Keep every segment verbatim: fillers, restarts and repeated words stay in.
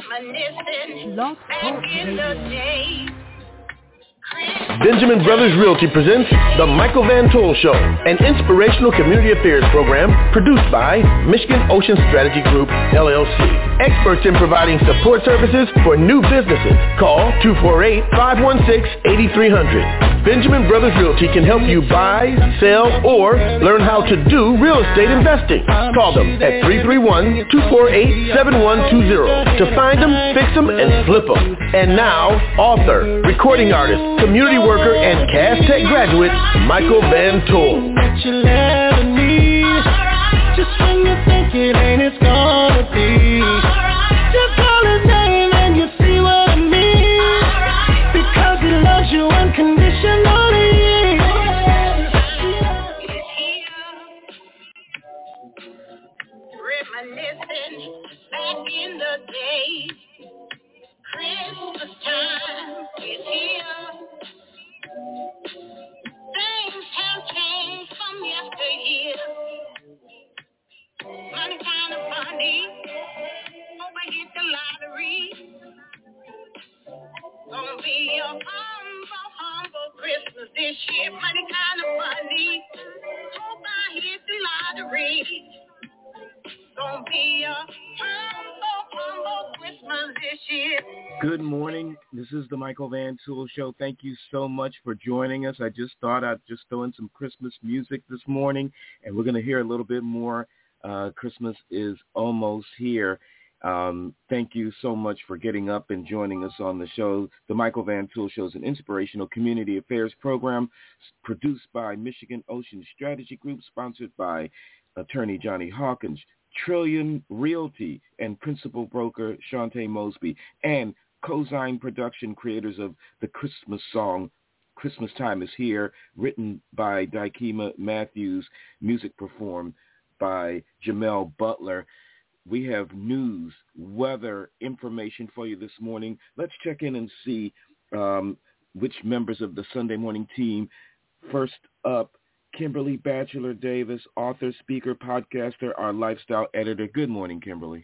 Reminiscing back in the day. Benjamin Brothers Realty presents The Michael Van Toll Show, an inspirational community affairs program produced by Michigan Ocean Strategy Group, L L C. Experts in providing support services for new businesses. Call two four eight, five one six, eight three zero zero. Benjamin Brothers Realty can help you buy, sell, or learn how to do real estate investing. Call them at three three one, two four eight, seven one two zero to find them, fix them, and flip them. And now, author, recording artist, community worker, and Cass Tech graduate, Michael Van Toll. Just when you think it ain't, it's gonna be. Just call his name and you see what I mean. Because he loves you unconditionally. Reminiscing back in the day. Christmas time is here. Things have changed from yesteryear. Money kind of funny. Hope I hit the lottery. Gonna be a humble, humble Christmas this year. Money kind of funny. Hope I hit the lottery. Gonna be a humble, humble Christmas this year. Good morning. This is the Michael Van Tool Show. Thank you so much for joining us. I just thought I'd just throw in some Christmas music this morning, and we're going to hear a little bit more. Uh, Christmas is almost here. Um, thank you so much for getting up and joining us on the show. The Michael Van Tool Show is an inspirational community affairs program produced by Michigan Ocean Strategy Group, sponsored by attorney Johnny Hawkins, Trillion Realty, and principal broker Shantae Mosby, and Cozine Production, creators of the Christmas song Christmas Time is Here, written by Dykema Matthews, music performed by Jamel Butler. We have news, weather, information for you this morning. Let's check in and see um, which members of the Sunday morning team. First up, Kimberly Batchelor Davis, author, speaker, podcaster, our lifestyle editor. Good morning, Kimberly.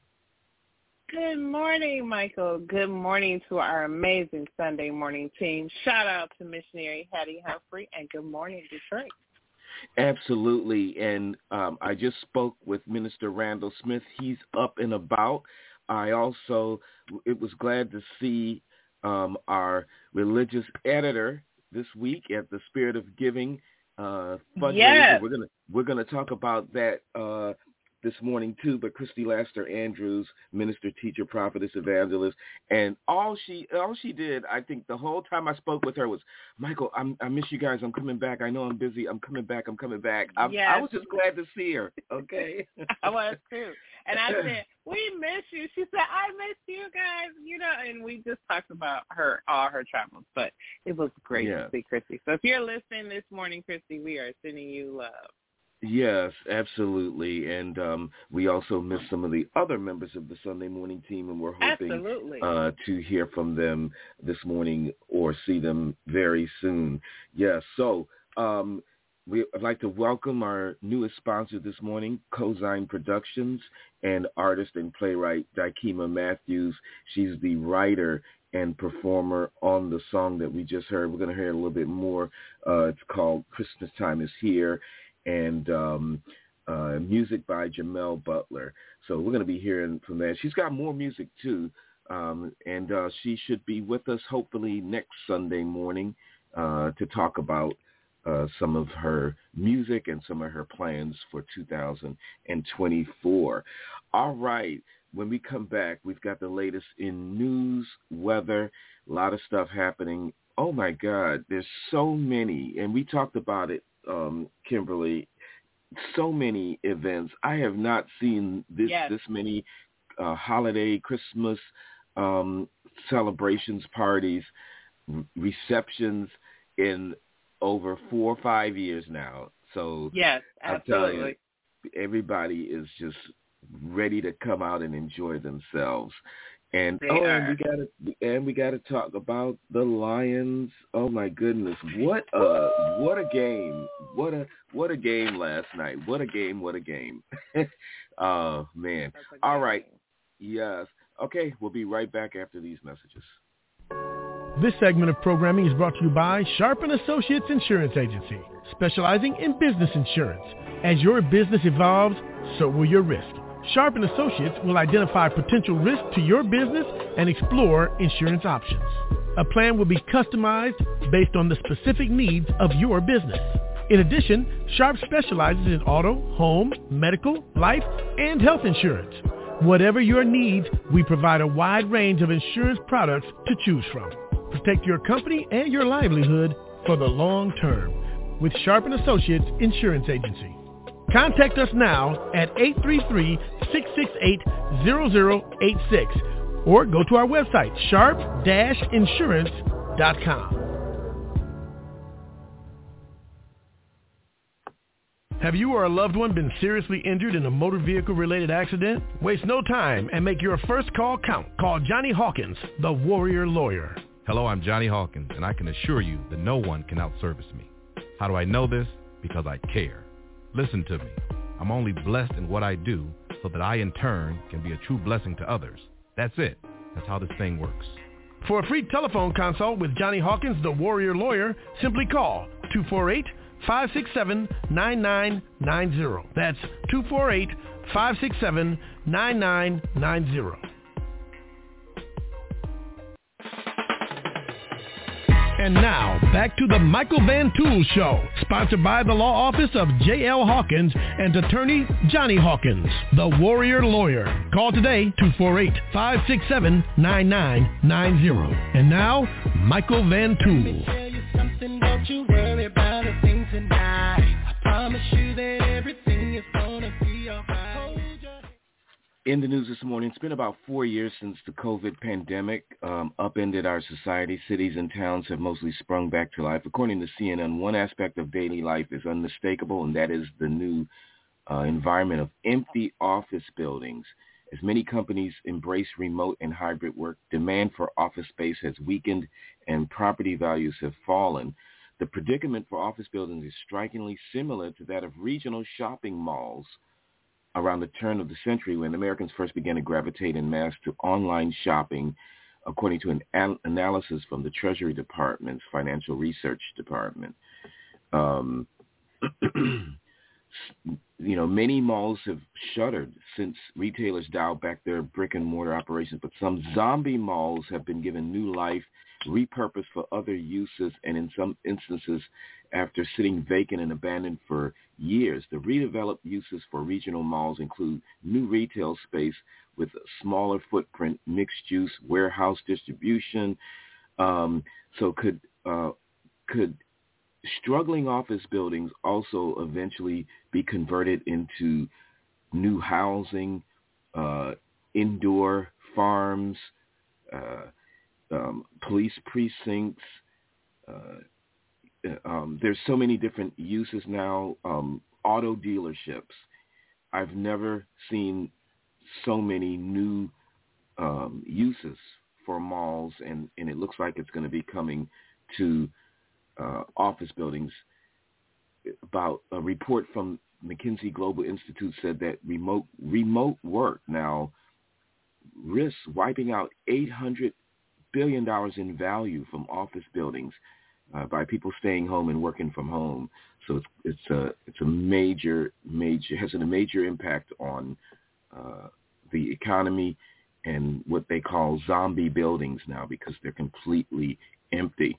Good morning, Michael. Good morning to our amazing Sunday morning team. Shout out to missionary Hattie Humphrey, and good morning, Detroit. Absolutely. And um, I just spoke with Minister Randall Smith. He's up and about. I also it was glad to see um, our religious editor this week at the Spirit of Giving uh, fundraiser. Yes. We're gonna we're gonna talk about that uh, this morning too. But Christy Laster Andrews, minister, teacher, prophetess, evangelist, and all she all she did, I think, the whole time I spoke with her was, Michael, I'm, I miss you guys. I'm coming back. I know I'm busy. I'm coming back. I'm coming back. I, yes. I was just glad to see her. Okay. I was too. And I said, we miss you. She said, I miss you guys, you know, and we just talked about her, all her travels, but it was great yeah. to see Christy. So if you're listening this morning, Christy, we are sending you love. Yes, absolutely. And um, we also miss some of the other members of the Sunday morning team, and we're hoping uh, to hear from them this morning or see them very soon. Yes, so um, we would like to welcome our newest sponsor this morning, Cozine Productions, and artist and playwright Dykema Matthews. She's the writer and performer on the song that we just heard. We're going to hear a little bit more. Uh, it's called Christmas Time is Here, and um, uh, music by Jamel Butler. So we're going to be hearing from that. She's got more music, too, um, and uh, she should be with us hopefully next Sunday morning uh, to talk about uh, some of her music and some of her plans for two thousand twenty-four. All right. When we come back, we've got the latest in news, weather, a lot of stuff happening. Oh, my God, there's so many, and we talked about it, um, Kimberly, so many events. I have not seen this yes. this many uh, holiday, Christmas um, celebrations, parties, r- receptions in over four or five years now. So yes, absolutely. I'm telling you, everybody is just ready to come out and enjoy themselves. And they oh, are. and we gotta and we gotta talk about the Lions. Oh my goodness, what a what a game! What a what a game last night! What a game! What a game! Oh man! All right, yes. Okay, we'll be right back after these messages. This segment of programming is brought to you by Sharp and Associates Insurance Agency, specializing in business insurance. As your business evolves, so will your risk. Sharp and Associates will identify potential risk to your business and explore insurance options. A plan will be customized based on the specific needs of your business. In addition, Sharp specializes in auto, home, medical, life, and health insurance. Whatever your needs, we provide a wide range of insurance products to choose from. Protect your company and your livelihood for the long term with Sharp and Associates Insurance Agency. Contact us now at eight three three, six six eight, zero zero eight six or go to our website, sharp dash insurance dot com. Have you or a loved one been seriously injured in a motor vehicle-related accident? Waste no time and make your first call count. Call Johnny Hawkins, the Warrior Lawyer. Hello, I'm Johnny Hawkins, and I can assure you that no one can outservice me. How do I know this? Because I care. Listen to me. I'm only blessed in what I do so that I, in turn, can be a true blessing to others. That's it. That's how this thing works. For a free telephone consult with Johnny Hawkins, the Warrior Lawyer, simply call two four eight, five six seven, nine nine nine zero. That's two four eight, five six seven, nine nine nine zero. And now, back to the Michael Van Tool Show, sponsored by the law office of J L Hawkins and attorney Johnny Hawkins, the Warrior Lawyer. Call today, two four eight, five six seven, nine nine nine zero. And now, Michael Van Tool. Let me tell you something, don't you worry about a thing tonight. I promise you that everything is gonna be alright. In the news this morning, it's been about four years since the COVID pandemic um, upended our society. Cities and towns have mostly sprung back to life. According to C N N, one aspect of daily life is unmistakable, and that is the new uh, environment of empty office buildings. As many companies embrace remote and hybrid work, demand for office space has weakened and property values have fallen. The predicament for office buildings is strikingly similar to that of regional shopping malls around the turn of the century when Americans first began to gravitate en masse to online shopping, according to an an- analysis from the Treasury Department's Financial Research Department. Um, you know, many malls have shuttered since retailers dialed back their brick-and-mortar operations, but some zombie malls have been given new life, repurposed for other uses, and in some instances, after sitting vacant and abandoned for years. The redeveloped uses for regional malls include new retail space with a smaller footprint, mixed-use warehouse distribution. Um, so could uh, could struggling office buildings also eventually be converted into new housing, uh, indoor farms, uh, um, police precincts? Uh, Um, there's so many different uses now. Um, auto dealerships. I've never seen so many new um, uses for malls, and, and it looks like it's going to be coming to uh, office buildings. About a report from McKinsey Global Institute said that remote remote work now risks wiping out eight hundred billion dollars in value from office buildings. Uh, by people staying home and working from home. So it's it's a it's a major major has a major impact on uh, the economy and what they call zombie buildings now because they're completely empty.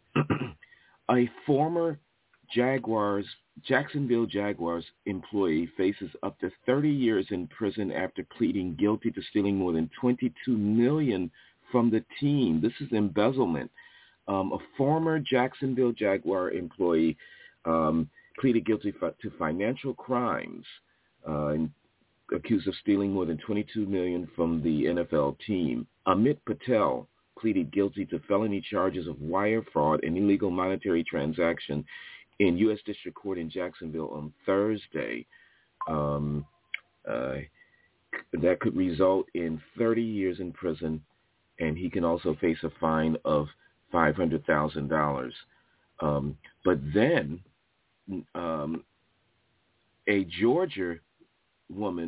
A former Jaguars Jacksonville Jaguars employee faces up to thirty years in prison after pleading guilty to stealing more than twenty-two million dollars from the team. This is embezzlement. Um, a former Jacksonville Jaguar employee um, pleaded guilty f- to financial crimes, uh, and accused of stealing more than twenty-two million dollars from the N F L team. Amit Patel pleaded guilty to felony charges of wire fraud and illegal monetary transaction in U S District Court in Jacksonville on Thursday. Um, uh, that could result in thirty years in prison, and he can also face a fine of five hundred thousand dollars. Um, but then um, a Georgia woman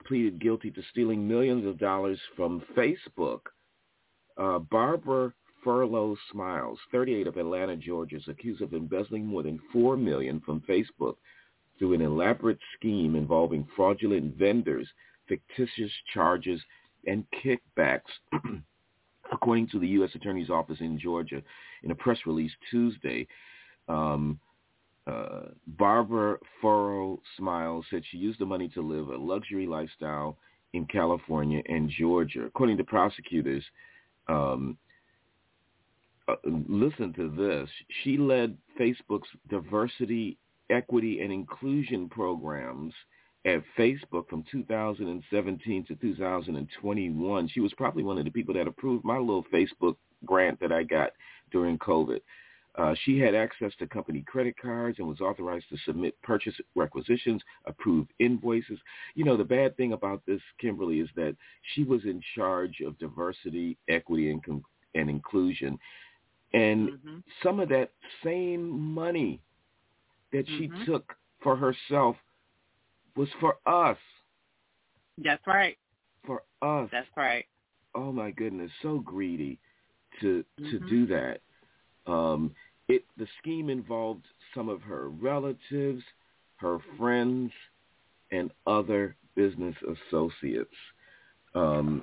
pleaded guilty to stealing millions of dollars from Facebook. Uh, Barbara Furlow Smiles, thirty-eight, of Atlanta, Georgia, is accused of embezzling more than four million dollars from Facebook through an elaborate scheme involving fraudulent vendors, fictitious charges, and kickbacks. According to the U S Attorney's Office in Georgia, in a press release Tuesday, um, uh, Barbara Furrow Smiles said she used the money to live a luxury lifestyle in California and Georgia. According to prosecutors, um, uh, listen to this, she led Facebook's diversity, equity, and inclusion programs at Facebook from two thousand seventeen to two thousand twenty-one. She was probably one of the people that approved my little Facebook grant that I got during COVID. Uh, she had access to company credit cards and was authorized to submit purchase requisitions, approve invoices. You know, the bad thing about this, Kimberly, is that she was in charge of diversity, equity, and, com- and inclusion. And mm-hmm. some of that same money that mm-hmm. she took for herself was for us. That's right. For us. That's right. Oh, my goodness, so greedy to mm-hmm. to do that. Um, it the scheme involved some of her relatives, her friends, and other business associates. Um,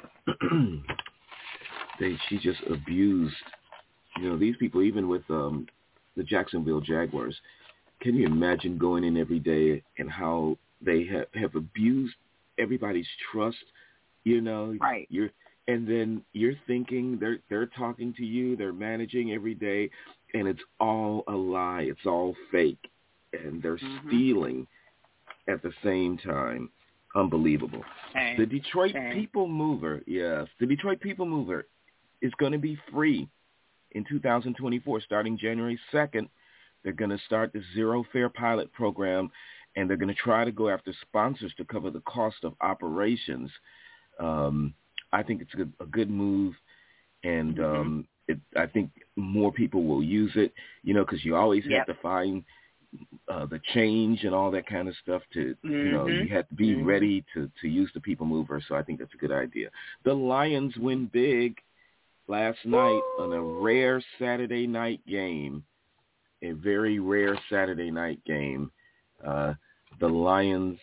they she just abused, you know, these people, even with um, the Jacksonville Jaguars. Can you imagine going in every day and how they have, have abused everybody's trust? You know, right. You're and then you're thinking they're they're talking to you, they're managing every day, and it's all a lie. It's all fake, and they're mm-hmm. stealing at the same time. Unbelievable. Shame. The Detroit Shame. People Mover, yes, the Detroit People Mover is going to be free in two thousand twenty-four, starting January second. They're going to start the Zero Fare pilot program, and they're going to try to go after sponsors to cover the cost of operations. Um, I think it's a, a good move, and mm-hmm. um, it, I think more people will use it, you know, because you always yep. have to find uh, the change and all that kind of stuff to, mm-hmm. you know, you have to be mm-hmm. ready to, to use the People Mover, so I think that's a good idea. The Lions win big last night on a rare Saturday night game, a very rare Saturday night game. Uh, the Lions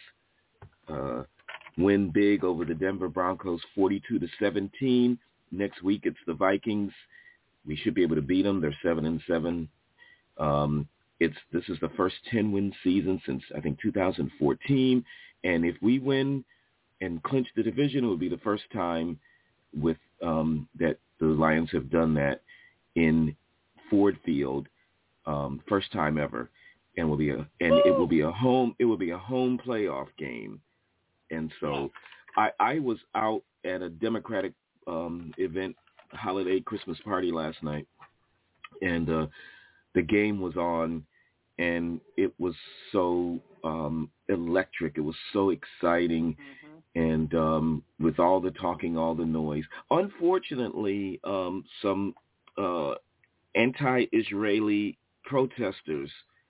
uh, win big over the Denver Broncos, forty-two to seventeen. Next week it's the Vikings. We should be able to beat them. They're seven and seven. Um, it's this is the first ten-win season since I think two thousand fourteen. And if we win and clinch the division, it will be the first time with um, that the Lions have done that in Ford Field. Um, first time ever, and will be a and Woo! it will be a home it will be a home playoff game. And so I, I was out at a Democratic um, event, holiday Christmas party last night, and uh, the game was on, and it was so um, electric. It was so exciting, mm-hmm. and um, with all the talking, all the noise. Unfortunately, um, some uh, anti-Israeli protesters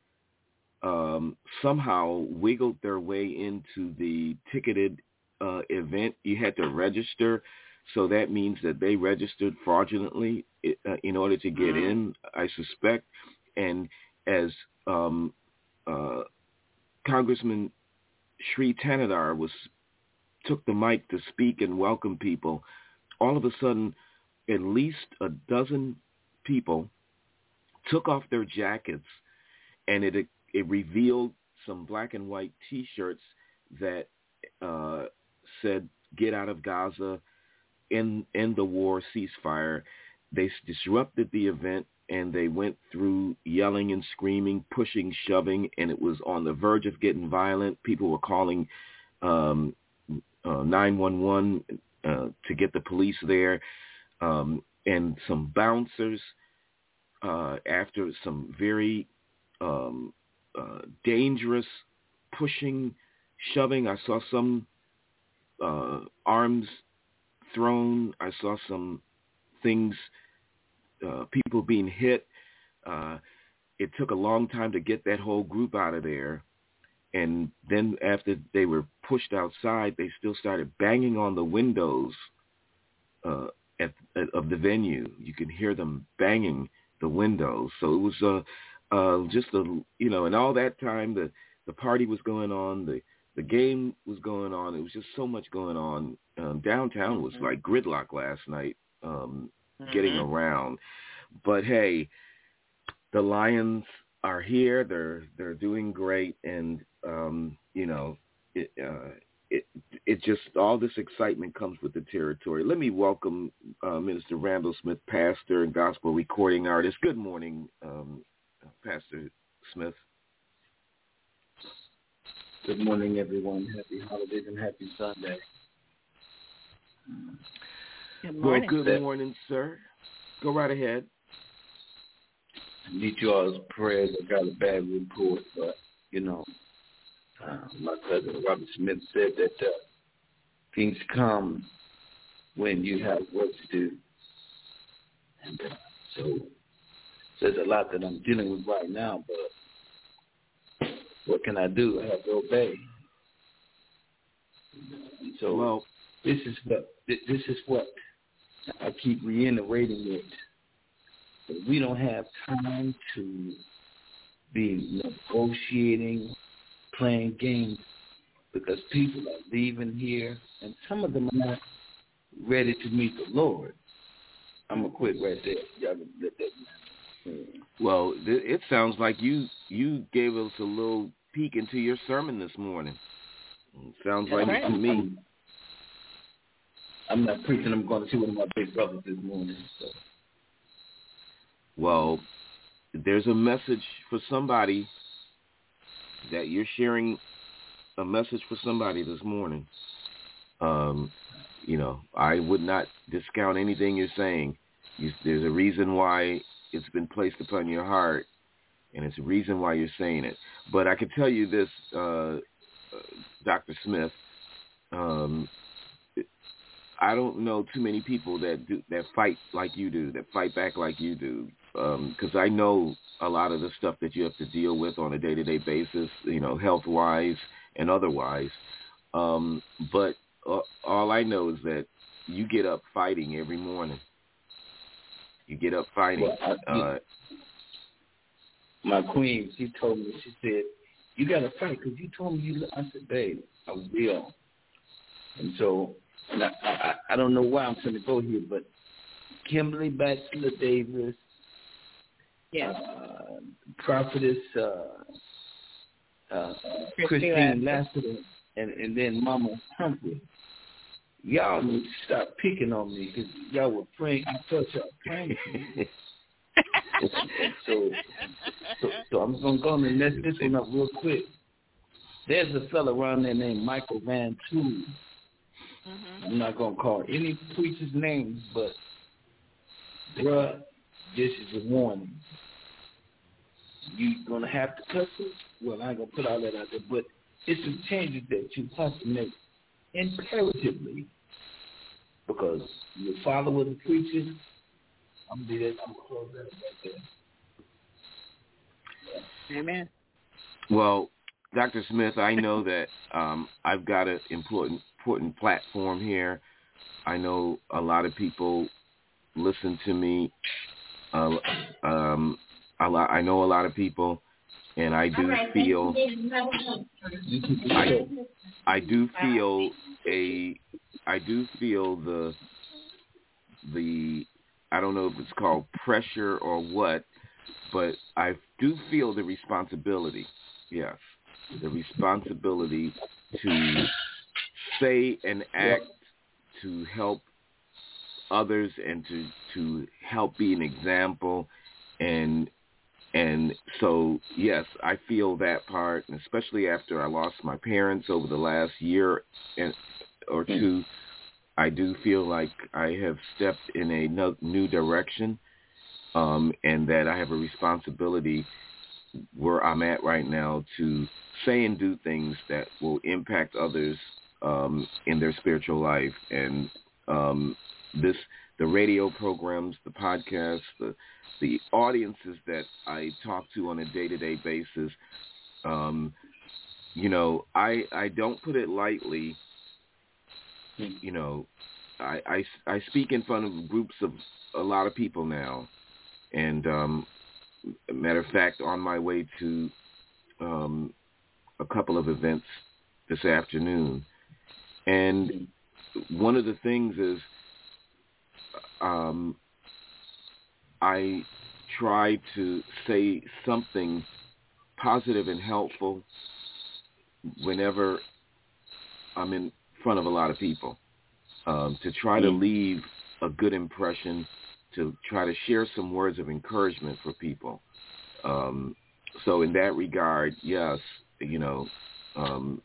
um, somehow wiggled their way into the ticketed uh, event. You had to register, so that means that they registered fraudulently uh, in order to get mm. in, I suspect. And as um, uh, Congressman Sri Tanadar was took the mic to speak and welcome people, all of a sudden, at least a dozen people took off their jackets, and it it revealed some black and white T-shirts that uh, said "Get out of Gaza," end, end the war, ceasefire. They disrupted the event, and they went through yelling and screaming, pushing, shoving, and it was on the verge of getting violent. People were calling um, uh, nine one one uh, to get the police there, um, and some bouncers, uh, after some very um, uh, dangerous pushing, shoving. I saw some uh, arms thrown. I saw some things, uh, people being hit. Uh, it took a long time to get that whole group out of there. and then after they were pushed outside, they still started banging on the windows uh, at, at, of the venue. You can hear them banging the windows. So it was uh, uh, just a, you know, and all that time the, the party was going on, the the game was going on. It was just so much going on. Um, downtown was like gridlock last night, um, mm-hmm. getting around. But hey, the Lions are here. They're they're doing great, and um, you know, it, uh, it it just all this excitement comes with the territory. Let me welcome uh, Minister Randall Smith, pastor and gospel recording artist. Good morning, um, Pastor Smith. Good morning, everyone. Happy holidays and happy Sunday. Good morning. Well, good morning, sir. Go right ahead. I need you all's prayers. I got a bad report, but, you know, uh, my cousin Robert Smith said that uh, things come when you have work to do. And uh, so there's a lot that I'm dealing with right now, but what can I do? I have to obey. And so well, this is what this is what I keep reiterating it. That we don't have time to be negotiating, playing games, because people are leaving here, and some of them are not ready to meet the Lord. I'm gonna quit right there. Y'all can let that. Well, it sounds like you you gave us a little peek into your sermon this morning. It sounds like right. it to me. I'm not preaching. I'm going to see one of my big brothers this morning. So. Well, there's a message for somebody that you're sharing a message for somebody this morning. Um, you know, I would not discount anything you're saying. You, there's a reason why it's been placed upon your heart, and it's a reason why you're saying it. But I can tell you this, uh, Doctor Smith, um, I don't know too many people that do, that fight like you do, that fight back like you do, because um, I know a lot of the stuff that you have to deal with on a day-to-day basis, you know, health-wise and otherwise. Um, but uh, all I know is that you get up fighting every morning. You get up fighting. Well, I, uh, my queen, she told me, she said, you got to fight because you told me you, I said, babe, I will. And so, and I, I, I don't know why I'm going to go here, but Kimberly Batchelor Davis, yes. uh, Prophetess uh, uh, Christine, Christine Lassiter, and, and then Mama Humphrey. Y'all need to stop picking on me because y'all were praying. I thought y'all praying for me. so, so, so I'm going to go and mess this one up real quick. There's a fella around there named Michael Van Tool. Mm-hmm. I'm not going to call any preacher's names, but, bruh, this is a warning. You're going to have to cuss us? Well, I ain't going to put all that out there, but it's some changes that you have to make imperatively, because your father was a preacher. I'm gonna do that. I'm gonna close that right there. Amen. Well, Doctor Smith, I know that um, I've got an important important platform here. I know a lot of people listen to me. Uh, um, a lot. I know a lot of people, and I do feel. I, I do feel a. I do feel the. The. I don't know if it's called pressure or what, but I do feel the responsibility. Yes, the responsibility to say and act to help others and to to help be an example, and and so yes, I feel that part, and especially after I lost my parents over the last year and or two, I do feel like I have stepped in a no, new direction, um, and that I have a responsibility where I'm at right now to say and do things that will impact others um, in their spiritual life. And um, this, the radio programs, the podcasts, the the audiences that I talk to on a day-to-day basis, um, you know, I I don't put it lightly. You know, I, I, I speak in front of groups of a lot of people now, and um, matter of fact, on my way to um, a couple of events this afternoon, and one of the things is um, I try to say something positive and helpful whenever I'm in front of a lot of people, um, to try to leave a good impression, to try to share some words of encouragement for people. Um, so in that regard, yes, you know, um,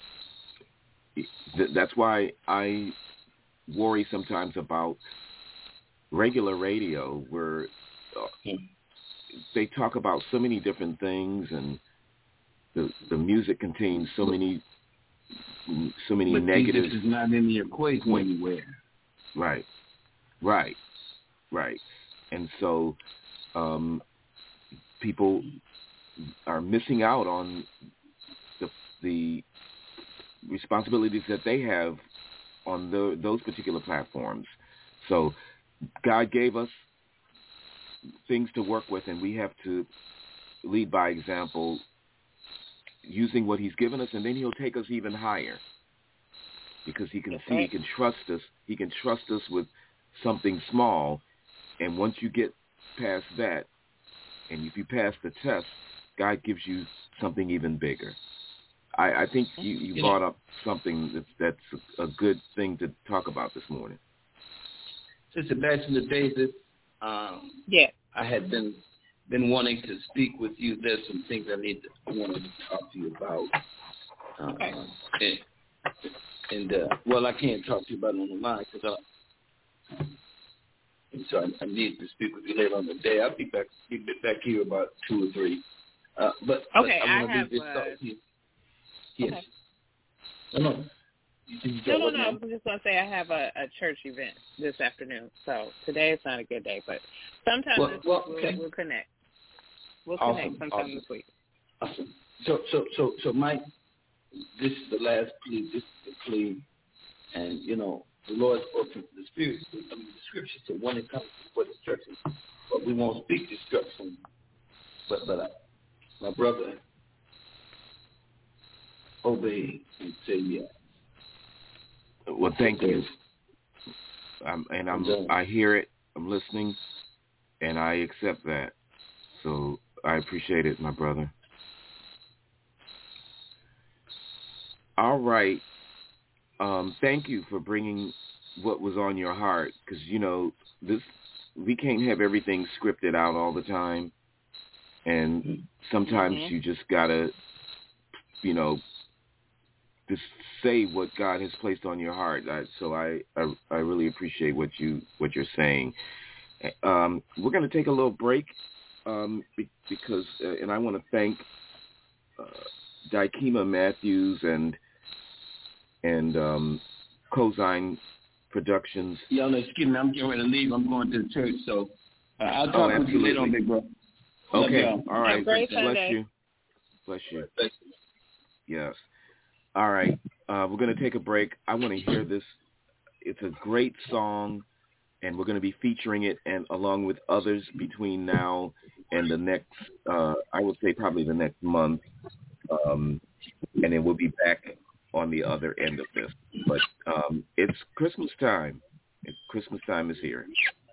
th- that's why I worry sometimes about regular radio, where uh, they talk about so many different things, and the the music contains so many so many but negatives. Jesus is not in the equation anywhere. Right, right, right. And so um, people are missing out on the the responsibilities that they have on the, those particular platforms. So God gave us things to work with, and we have to lead by example, using what he's given us, and then he'll take us even higher, because he can see, he can trust us. He can trust us with something small, and once you get past that, and if you pass the test, God gives you something even bigger. I, I think you, you brought up something that's, that's a good thing to talk about this morning. Sister Bachelor Davis, um, yeah, I had been been wanting to speak with you. There's some things I need to I wanted to talk to you about. Uh, okay. And, and uh, well, I can't talk to you about it on the line because I. And so I, I need to speak with you later on the day. I'll be back be back here about two or three. Uh, but, okay, but I I want have. to just Uh, talk to you. Yes. okay. No, no. You No, no, no. I was just going to say I have a, a church event this afternoon, so today is not a good day, but sometime well, this well, week okay. we'll, we'll connect. We'll awesome, connect sometime awesome. this week. Awesome. So, so, so, so, Mike, this is the last plea. This is the plea, and you know, the Lord spoke to the Spirit. I mean, the Scripture said, "When it comes for destruction, but we won't speak destruction." But, but I, my brother, obey and say yes. Well, thank you. Um, and I'm, I hear it. I'm listening, and I accept that. So I appreciate it, my brother. All right. Um, thank you for bringing what was on your heart, because, you know, this we can't have everything scripted out all the time, and sometimes mm-hmm. you just got to, you know, just say what God has placed on your heart. I, so I, I I really appreciate what you what you're saying. Um, we're going to take a little break um, because, uh, and I want to thank uh, Dykema Matthews and and um, Cozine Productions. Y'all, excuse me, I'm getting ready to leave. I'm going to the church, so uh, I'll talk oh, with you later on, big bro. Okay, all right. Bless Sunday. you. Bless you. Yes. All right. Uh, we're going to take a break. I want to hear this. It's a great song, and we're going to be featuring it and along with others between now and the next, uh, I would say probably the next month, um, and then we'll be back on the other end of this. But um, it's Christmas time. It's Christmas time is here.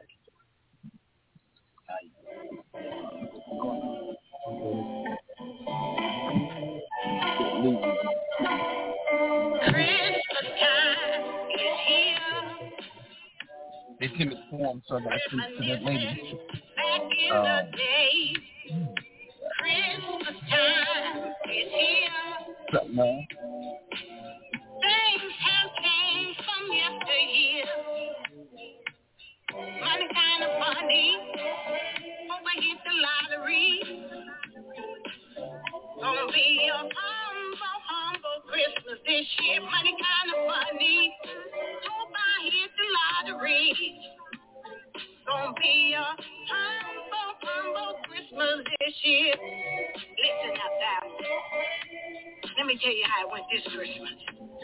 Christmas time is here. They sent me form so that I speak to that lady. Back in um, the day, Christmas time is here. Something, man. Things have changed from yesteryear. Money kind of funny. Hope I hit the lottery. Gonna be a humble, humble Christmas this year. Money kind of funny. Hope I hit the lottery. Gonna be a humble, humble Christmas this year. Listen up, now. Them let me tell you how it went this Christmas.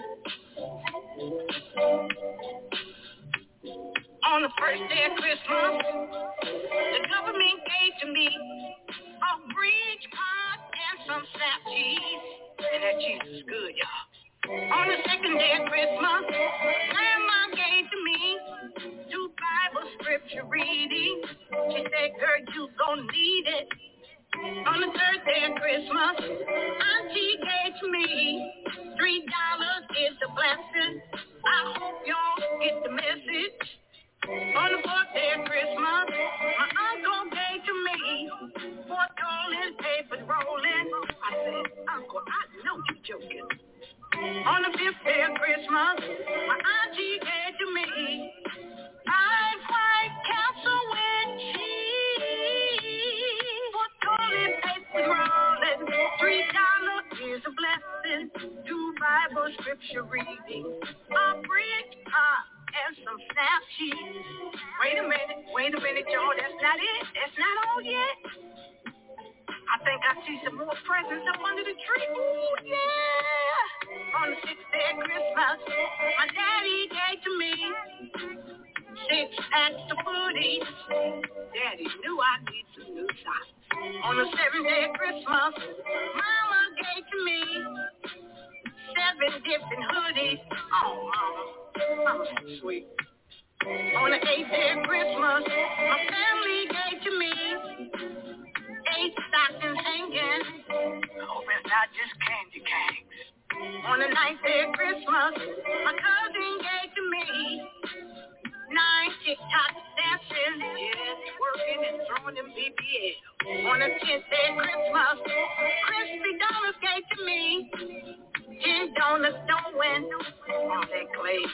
On the first day of Christmas, the government gave to me a bridge card and some snap cheese. And that cheese is good, y'all. On the second day of Christmas, Grandma gave to me two Bible scripture reading. She said, girl, you gon' need it. On the third day of Christmas, Auntie gave to me three dollars is a blessing. I hope y'all get the message. On the fourth day of Christmas, my uncle gave to me four dollars paper rolling. I said, Uncle, I know you're joking. On the fifth day of Christmas, my auntie gave to me five White Castle with cheese. Four toilet paper rolling. Three dollars is a blessing. Two Bible scripture reading. A bridge pop and some snap cheese. Wait a minute, wait a minute, y'all. That's not it. That's not all yet. I think I see some more presents up under the tree. Ooh, yeah. On the sixth day of Christmas, my daddy gave to me six packs of goodies. Daddy knew I need some new socks. On the seventh day of Christmas, Mama gave to me seven different hoodies. Oh, Mama, Mama's so sweet. On the eighth day of Christmas, my family gave to me eight stockings hanging. I hope it's not just candy canes. On the ninth day of Christmas, my cousin gave to me nine TikTok dances. Yeah, working and throwing them B B L. On the tenth day of Christmas, Crispy Donuts gave to me ten donuts don't win on that clay.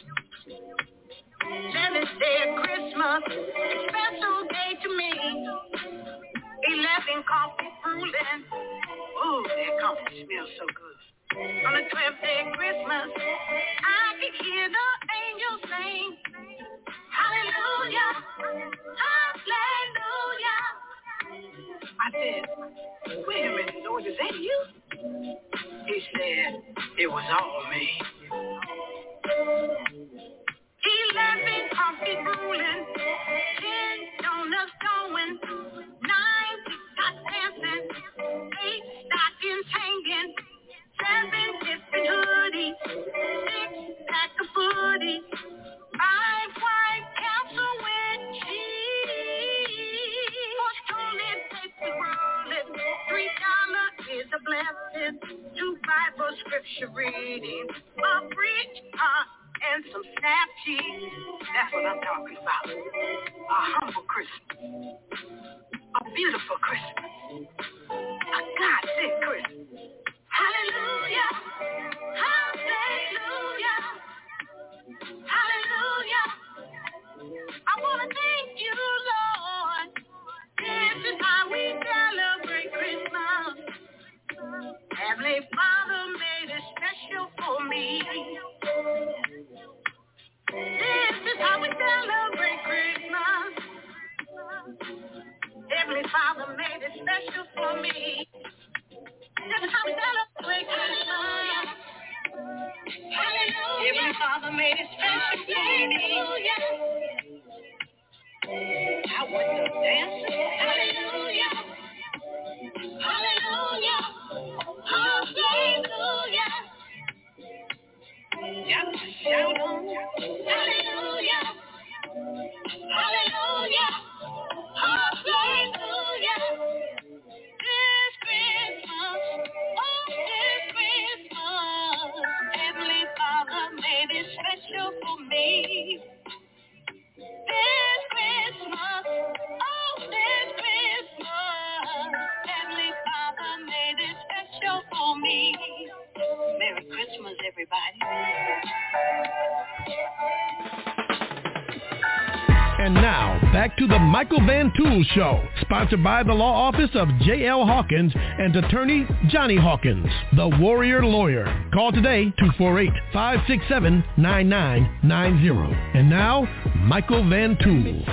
Seventh day of Christmas, Espresso gave to me eleven coffee brewing. Ooh, that coffee smells so good. On the twelfth day of Christmas, I could hear the angels sing, hallelujah, hallelujah. I said, wait a minute, Lord, is that you? He said, it was all me. Eleven coffee brewing, ten donuts going, nine TikTok dancing, eight stockings hanging, seven different hoodies, six pack of goodies, five White Castle with cheese, four toilet paper rolling, three dollars is a blessing, two Bible scripture reading, a bridge pop and some snap cheese. That's what I'm talking about. A humble Christmas. A beautiful Christmas. A God-sent Christmas. Hallelujah. Hallelujah. Hallelujah. I want to thank you, Lord. This is how we celebrate Christmas. Heavenly Father made it special for me. This is how we celebrate Christmas. Heavenly Father made it special for me. This is how we celebrate Christmas. Hallelujah. Heavenly Father made it special for me. I want to dance. Hallelujah. Hallelujah. Hallelujah. Got to shout on. Hallelujah. Hallelujah. Hallelujah. This Christmas, oh, this Christmas, Heavenly Father made it special for me. This Christmas, oh, this Christmas, Heavenly Father made it special for me. Merry Christmas, everybody. And now, back to the Michael Van Tool Show, sponsored by the law office of J L Hawkins and attorney Johnny Hawkins, the Warrior Lawyer. Call today, two four eight, five six seven, nine nine nine zero. And now, Michael Van Tool.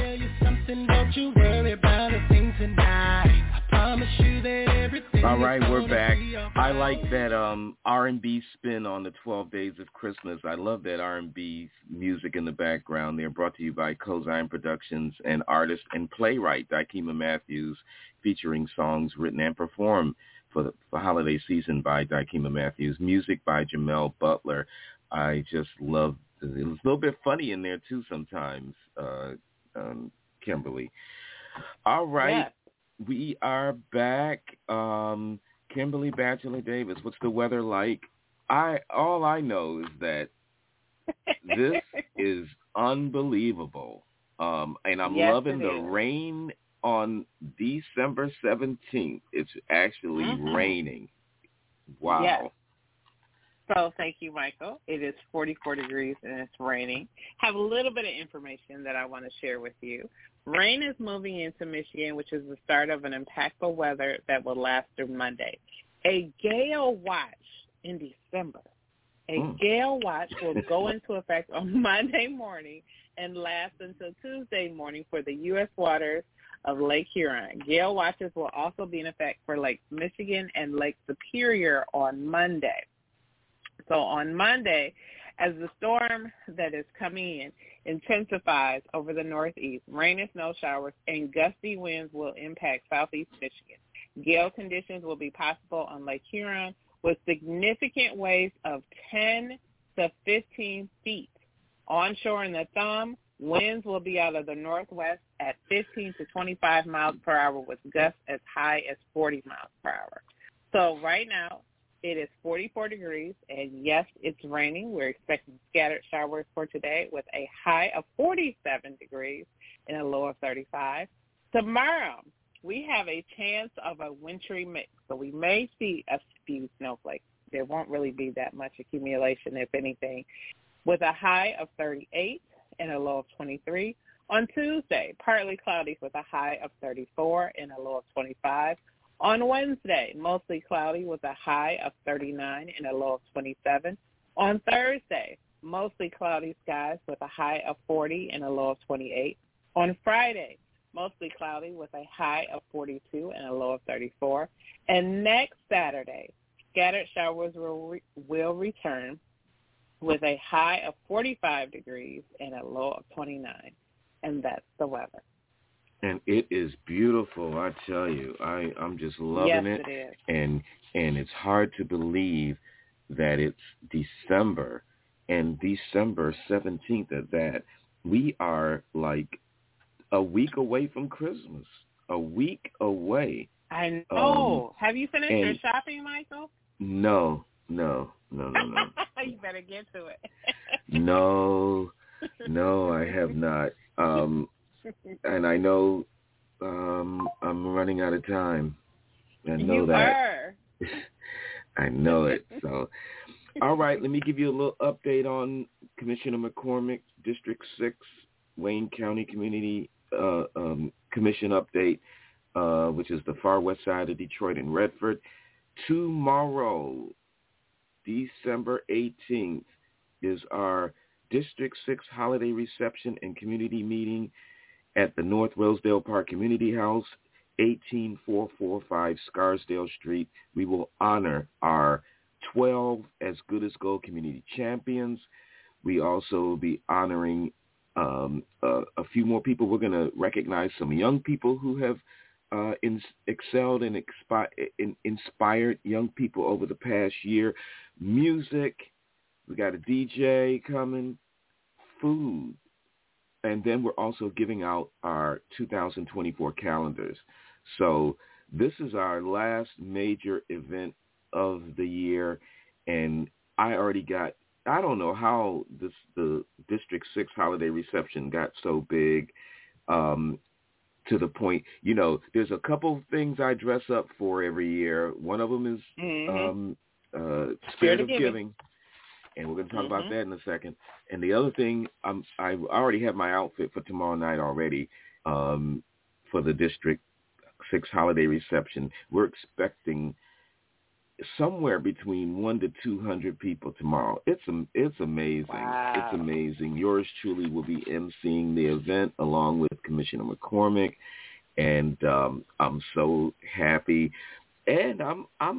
All right, we're back. I like that um, R and B spin on the twelve Days of Christmas. I love that R and B music in the background. They're brought to you by Cozyne Productions and artist and playwright Dykema Matthews, featuring songs written and performed for the for holiday season by Dykema Matthews. Music by Jamel Butler. I just love it. It was a little bit funny in there, too, sometimes, uh, um, Kimberly. All right. Yeah. We are back. Um, Kimberly Batchelor Davis, what's the weather like? I all I know is that this is unbelievable. Um, and I'm yes, loving the is. rain on December seventeenth. It's actually mm-hmm. raining. Wow. Yes. So thank you, Michael. It is forty-four degrees and it's raining. Have a little bit of information that I want to share with you. Rain is moving into Michigan, which is the start of an impactful weather that will last through Monday. A gale watch in December. A mm. gale watch will go into effect on Monday morning and last until Tuesday morning for the U S waters of Lake Huron. Gale watches will also be in effect for Lake Michigan and Lake Superior on Monday. So on Monday, as the storm that is coming in intensifies over the northeast, rain and snow showers and gusty winds will impact southeast Michigan. Gale conditions will be possible on Lake Huron with significant waves of ten to fifteen feet. Onshore in the Thumb, winds will be out of the northwest at fifteen to twenty-five miles per hour with gusts as high as forty miles per hour. So right now, it is forty-four degrees, and yes, it's raining. We're expecting scattered showers for today with a high of forty-seven degrees and a low of thirty-five. Tomorrow, we have a chance of a wintry mix, so we may see a few snowflakes. There won't really be that much accumulation, if anything, with a high of thirty-eight and a low of twenty-three. On Tuesday, partly cloudy with a high of thirty-four and a low of twenty-five. On Wednesday, mostly cloudy with a high of thirty-nine and a low of twenty-seven. On Thursday, mostly cloudy skies with a high of forty and a low of twenty-eight. On Friday, mostly cloudy with a high of forty-two and a low of thirty-four. And next Saturday, scattered showers will, re- will return with a high of forty-five degrees and a low of twenty-nine. And that's the weather. And it is beautiful, I tell you. I, I'm just loving yes, it. it is. And and it's hard to believe that it's December, and December seventeenth at that. We are like a week away from Christmas. A week away. I know. Um, Have you finished your shopping, Michael? No, no, no, no, no. You better get to it. no, no, I have not. Um And I know um, I'm running out of time. I know you that. Are. I know it. So, all right, let me give you a little update on Commissioner McCormick's District six Wayne County Community uh, um, Commission update, uh, which is the far west side of Detroit and Redford. Tomorrow, December eighteenth, is our District six holiday reception and community meeting at the North Rosedale Park Community House, eighteen four forty-five Scarsdale Street. We will honor our twelve As Good as Gold community champions. We also will be honoring um, uh, a few more people. We're going to recognize some young people who have uh, in, excelled and expi- in, inspired young people over the past year. Music. We got a D J coming. Food. And then we're also giving out our two thousand twenty-four calendars. So this is our last major event of the year. And I already got, I don't know how this the District six holiday reception got so big um, to the point, you know, there's a couple of things I dress up for every year. One of them is mm-hmm. um, uh, Spirit, Spirit of Giving. giving. And we're going to talk mm-hmm. about that in a second. And the other thing, um, I already have my outfit for tomorrow night already um, for the District six holiday reception. We're expecting somewhere between one to two hundred people tomorrow. It's it's amazing. Wow. It's amazing. Yours truly will be emceeing the event along with Commissioner McCormick, and um, I'm so happy. And I'm I'm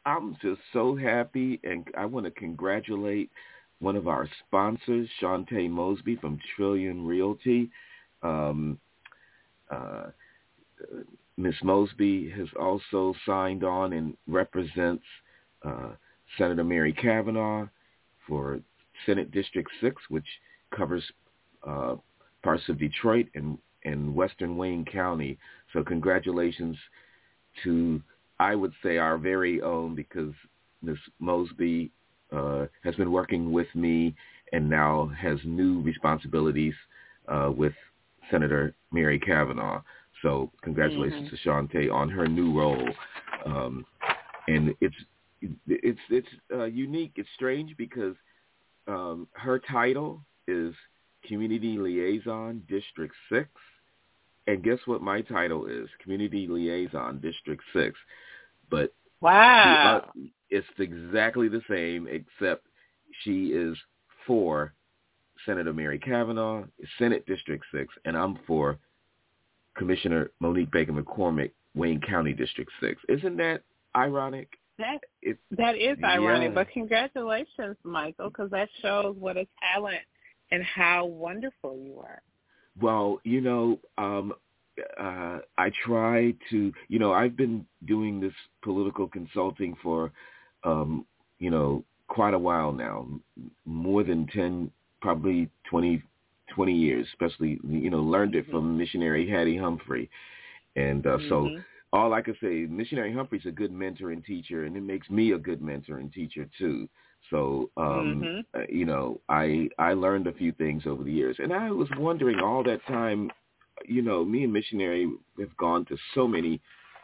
I'm just so happy, and I want to congratulate one of our sponsors, Shantae Mosby from Trillion Realty. Um, uh, Miz Mosby has also signed on and represents uh, Senator Mary Cavanaugh for Senate District six, which covers uh, parts of Detroit and, and western Wayne County. So congratulations to, I would say, our very own, because Miz Mosby uh, has been working with me and now has new responsibilities uh, with Senator Mary Cavanaugh. So congratulations mm-hmm. to Shantae on her new role. Um, and it's it's it's uh, unique. It's strange because um, her title is Community Liaison District six. And guess what my title is? Community Liaison District six. But wow, the, uh, it's exactly the same, except she is for Senator Mary Cavanaugh, Senate District six, and I'm for Commissioner Monique Baker McCormick, Wayne County District six. Isn't that ironic? That, it, that is ironic, yeah. But congratulations, Michael, because that shows what a talent and how wonderful you are. Well, you know, um, uh, I try to, you know, I've been doing this political consulting for, um, you know, quite a while now, more than ten, probably twenty, twenty years, especially, you know, learned it from missionary Hattie Humphrey. And uh, mm-hmm. so all I can say, missionary Humphrey's a good mentor and teacher, and it makes me a good mentor and teacher too. So, um, mm-hmm. uh, you know, I I learned a few things over the years. And I was wondering all that time, you know, me and missionary have gone to so many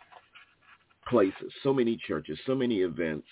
places, so many churches, so many events,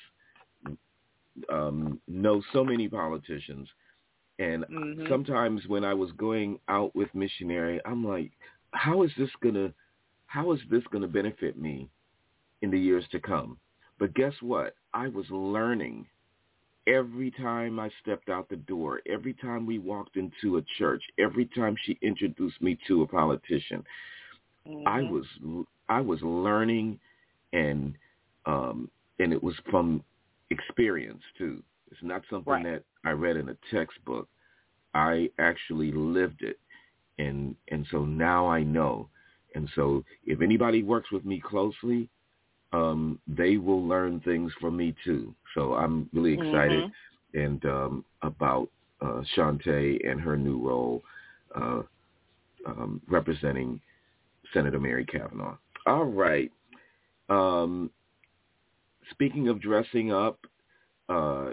um, know so many politicians. And mm-hmm. sometimes when I was going out with missionary, I'm like, how is this going to, how is this going to benefit me in the years to come? But guess what? I was learning every time I stepped out the door, every time we walked into a church, every time she introduced me to a politician. Mm-hmm. I was I was learning, and um, and it was from experience too. It's not something right. that I read in a textbook. I actually lived it, and and so now I know. And so if anybody works with me closely, um, they will learn things from me too. So I'm really excited mm-hmm. and um, about uh, Shantae and her new role uh, um, representing Senator Mary Cavanaugh. All right. Um, speaking of dressing up, uh,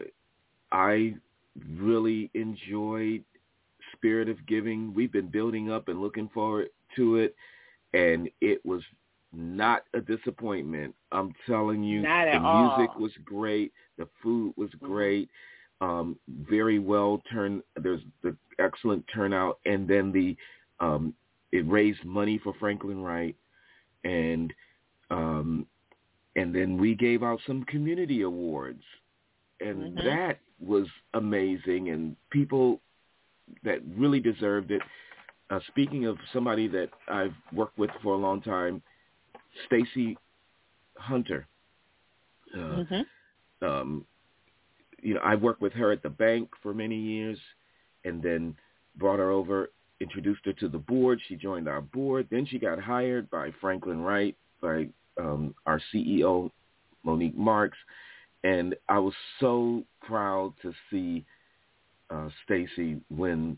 I really enjoyed Spirit of Giving. We've been building up and looking forward to it, and it was not a disappointment. I'm telling you, not the at all. music was great. The food was great. Um, very well turned. There's the excellent turnout, and then the um, it raised money for Franklin Wright, and um, and then we gave out some community awards, and mm-hmm. that was amazing, and people that really deserved it. Uh, speaking of somebody that I've worked with for a long time, Stacy Hunter. Uh, mm-hmm. um, you know, I worked with her at the bank for many years, and then brought her over, introduced her to the board. She joined our board. Then she got hired by Franklin Wright, by um, our C E O, Monique Marks, and I was so proud to see uh, Stacy win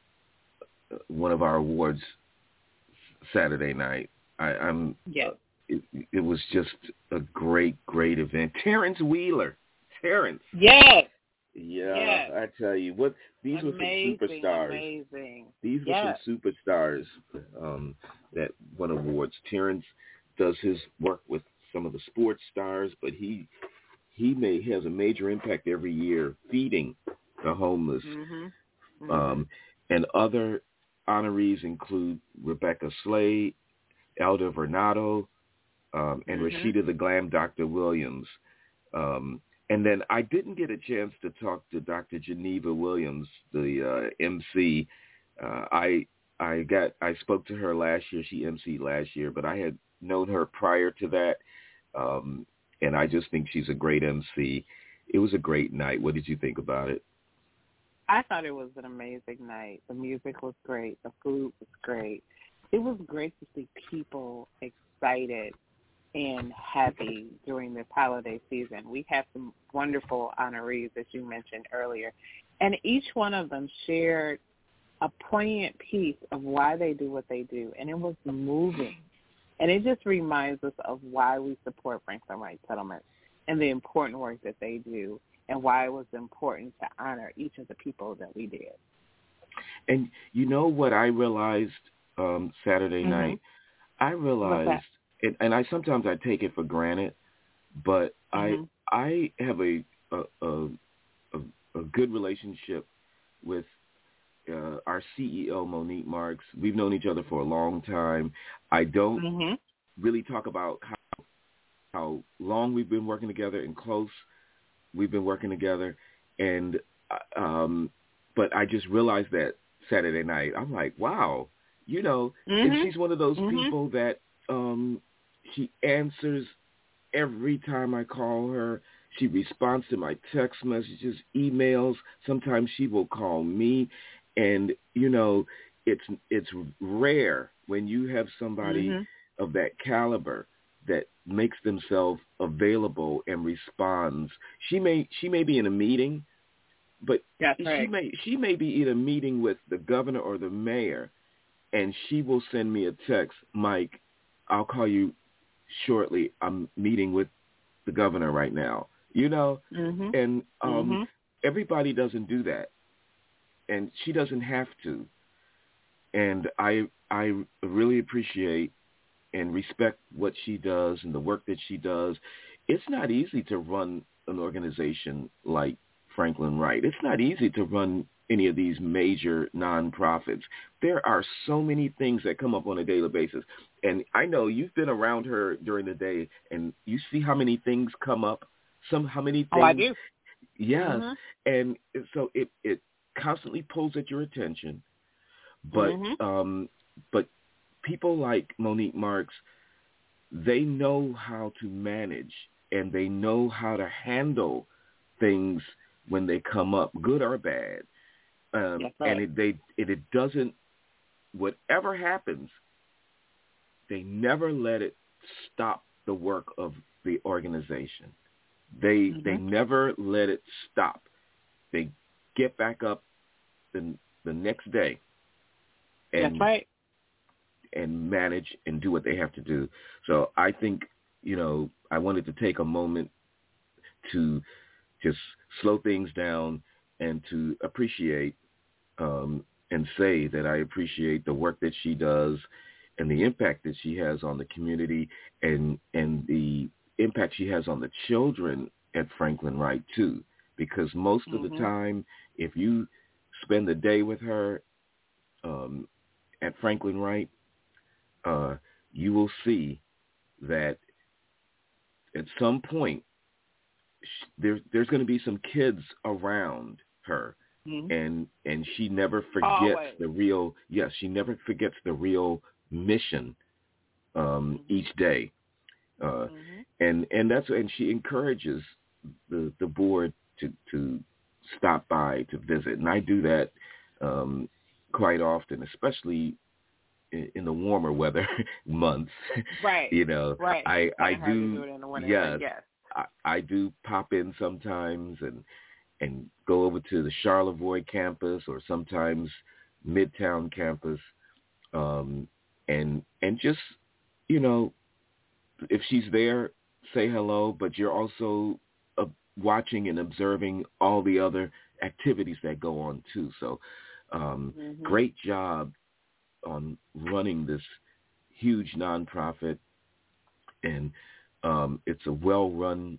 one of our awards Saturday night. I, I'm. Yeah. Uh, it, it was just a great, great event. Terrence Wheeler. Terrence. Yes. Yeah, yes. I tell you what. These amazing, were some superstars. Amazing. These were yes. some superstars um, that won awards. Terrence does his work with some of the sports stars, but he he may he has a major impact every year feeding the homeless. Mm-hmm. Mm-hmm. Um, and other honorees include Rebecca Slade, Elder Vernado, um, and mm-hmm. Rashida the Glam Doctor Williams. Um, and then I didn't get a chance to talk to Doctor Geneva Williams, the uh, M C. Uh, I I got I spoke to her last year. She emceed last year, but I had known her prior to that. Um, and I just think she's a great M C. It was a great night. What did you think about it? I thought it was an amazing night. The music was great. The food was great. It was great to see people excited and happy during this holiday season. We had some wonderful honorees, as you mentioned earlier, and each one of them shared a poignant piece of why they do what they do, and it was moving. And it just reminds us of why we support Franklin Wright Settlement and the important work that they do and why it was important to honor each of the people that we did. And you know what I realized um, Saturday mm-hmm. night? I realized, and, and I sometimes I take it for granted, but mm-hmm. I I have a a, a a a good relationship with uh, our C E O, Monique Marks. We've known each other for a long time. I don't mm-hmm. really talk about how how long we've been working together and close we've been working together, and um, but I just realized that Saturday night. I'm like, wow, you know, mm-hmm. and she's one of those mm-hmm. people that um, she answers every time I call her. She responds to my text messages, emails. Sometimes she will call me. And, you know, it's it's rare when you have somebody mm-hmm. of that caliber that makes themselves available and responds. She may she may be in a meeting, but That's she right. may she may be in a meeting with the governor or the mayor, and she will send me a text, Mike, I'll call you shortly. I'm meeting with the governor right now. You know, mm-hmm. and um, mm-hmm. everybody doesn't do that. And she doesn't have to. And I I really appreciate and respect what she does and the work that she does. It's not easy to run an organization like Franklin Wright. It's not easy to run any of these major nonprofits. There are so many things that come up on a daily basis. And I know you've been around her during the day, and you see how many things come up, some how many things. Oh, I do. Yes. Mm-hmm. And so it, it constantly pulls at your attention. But mm-hmm. um, but people like Monique Marks, they know how to manage, and they know how to handle things when they come up, good or bad. Um, That's right. And it, they, it, it doesn't, whatever happens, they never let it stop the work of the organization. They mm-hmm. they never let it stop. They get back up the the next day and That's right. and manage and do what they have to do. So I think, you know, I wanted to take a moment to just slow things down and to appreciate um, and say that I appreciate the work that she does and the impact that she has on the community and and the impact she has on the children at Franklin Wright too. Because most mm-hmm. of the time, if you spend the day with her um, at Franklin Wright, uh, you will see that at some point sh- there, there's going to be some kids around her, mm-hmm. and and she never forgets Always. the real. Yes, she never forgets the real mission um, mm-hmm. each day, uh, mm-hmm. and and that's and she encourages the the board to to stop by to visit, and I do that um, quite often, especially in, in the warmer weather months. Right. You know, right. I I do, do it in the winter, yes, yes. I, I do pop in sometimes and and go over to the Charlevoix campus or sometimes Midtown campus, um, and and just, you know, if she's there, say hello, but you're also uh, watching and observing all the other activities that go on too. So um, mm-hmm. great job on running this huge nonprofit, and um, it's a well-run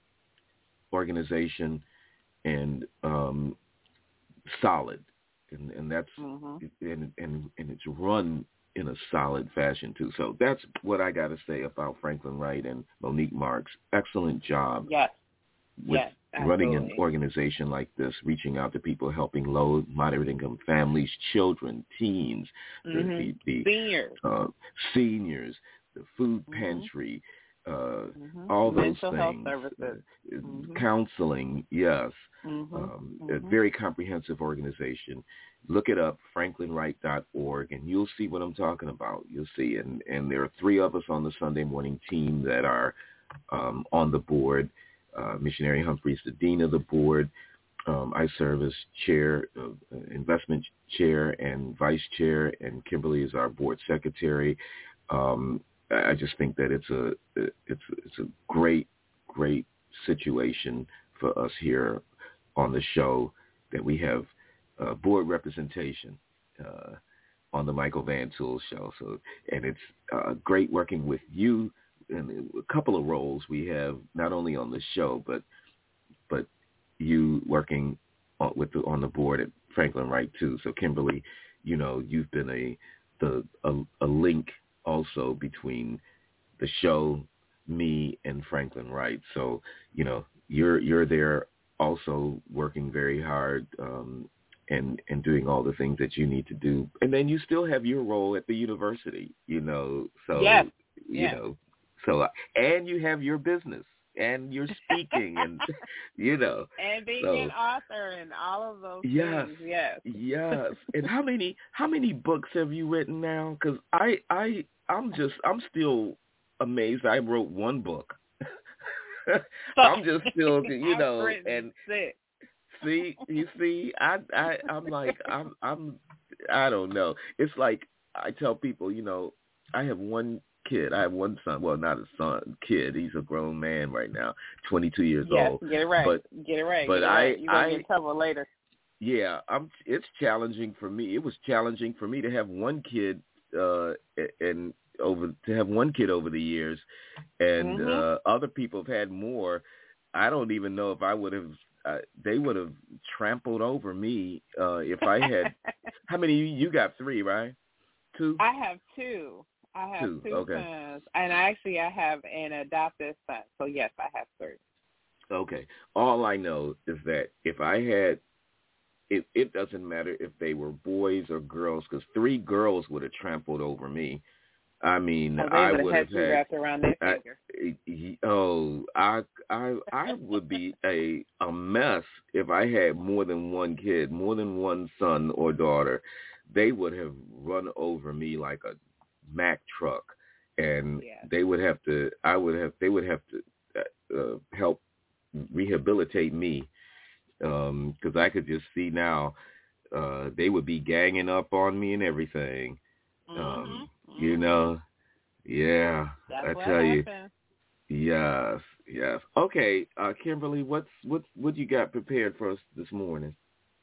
organization and um, solid, and, and that's mm-hmm. and, and and it's run in a solid fashion too. So that's what I got to say about Franklin Wright and Monique Marks. Excellent job. Yes. With yes, running an organization like this, reaching out to people, helping low, moderate income families, children, teens, mm-hmm. the, the, the seniors, uh, seniors, the food pantry, uh, mm-hmm. all those mental things. health services, uh, mm-hmm. counseling, yes. Mm-hmm. Um, mm-hmm. A very comprehensive organization. Look it up, franklin wright dot org, and you'll see what I'm talking about. You'll see, and and there are three of us on the Sunday morning team that are um, on the board. Uh, Missionary Humphrey's the dean of the board. Um, I serve as chair, uh, investment chair and vice chair, and Kimberly is our board secretary. Um, I just think that it's a it's it's a great great situation for us here on the show that we have uh, board representation uh, on the Michael Van Tool Show. So, and it's uh, great working with you in a couple of roles we have, not only on the show, but but you working on, with the, on the board at Franklin Wright too. So Kimberly, you know, you've been a the a, a link also between the show, me, and Franklin Wright. So, you know, you're you're there also working very hard um, and and doing all the things that you need to do. And then you still have your role at the university, you know. So yes. you yes. know, so and you have your business. And you're speaking, and you know, and being so, an author, and all of those yes, things. Yes, yes. And how many how many books have you written now? Because I I I'm just I'm still amazed. I wrote one book. I'm just still, you know, and six. see, you see, I I I'm like I'm I'm I don't know. It's like I tell people, you know, I have one kid. I have one son. Well, not a son, kid. He's a grown man right now, twenty-two years yes, old. Get it right. But, get it right. But get it I, right. You're gonna I, get in trouble later. Yeah, I'm. It's challenging for me. It was challenging for me to have one kid, uh, and over to have one kid over the years, and mm-hmm. uh, other people have had more. I don't even know if I would have. Uh, they would have trampled over me uh, if I had. How many? You got three, right? Two. I have two. I have two, two okay. sons, and actually I have an adopted son. So yes, I have three. Okay. All I know is that if I had, it, it doesn't matter if they were boys or girls, because three girls would have trampled over me. I mean, oh, I would would have have had. wrapped around their finger. I, oh, I, I, I would be a a mess if I had more than one kid, more than one son or daughter. They would have run over me like a Mack truck, and yeah. they would have to. I would have. They would have to uh, help rehabilitate me, because um, I could just see now uh, they would be ganging up on me and everything. Mm-hmm. Um, mm-hmm. You know, yeah. That's I what tell happened. you, yes, yes. Okay, uh, Kimberly, what's what what you got prepared for us this morning?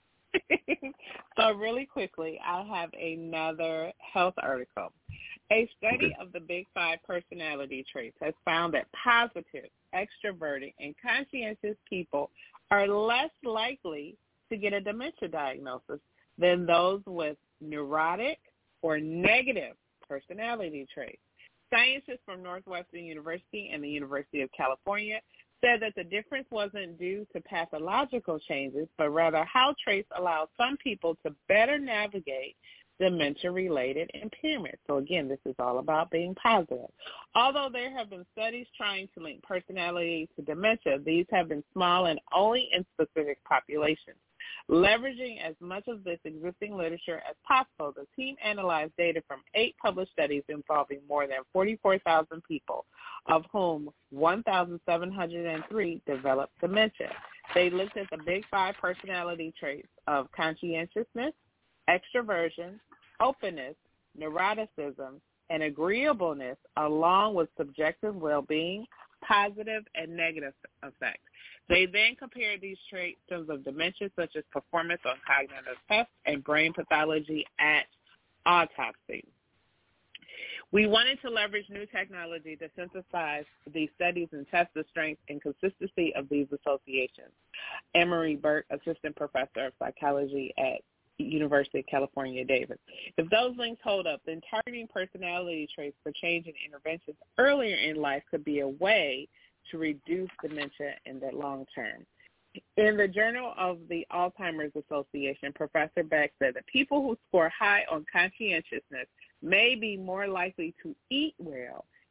So really quickly, I have another health article. A study okay. of the Big Five personality traits has found that positive, extroverted, and conscientious people are less likely to get a dementia diagnosis than those with neurotic or negative personality traits. Scientists from Northwestern University and the University of California said that the difference wasn't due to pathological changes, but rather how traits allow some people to better navigate dementia-related impairments. So again, this is all about being positive. Although there have been studies trying to link personality to dementia, these have been small and only in specific populations. Leveraging as much of this existing literature as possible, the team analyzed data from eight published studies involving more than forty-four thousand people, of whom one thousand seven hundred three developed dementia. They looked at the Big Five personality traits of conscientiousness, extroversion, openness, neuroticism, and agreeableness, along with subjective well-being, positive and negative effects. They then compared these traits in terms of dementia, such as performance on cognitive tests and brain pathology at autopsy. We wanted to leverage new technology to synthesize these studies and test the strength and consistency of these associations. Anne-Marie Burke, Assistant Professor of Psychology at University of California, Davis. If those links hold up, then targeting personality traits for change in interventions earlier in life could be a way to reduce dementia in the long term. In the Journal of the Alzheimer's Association, Professor Beck said that people who score high on conscientiousness may be more likely to eat well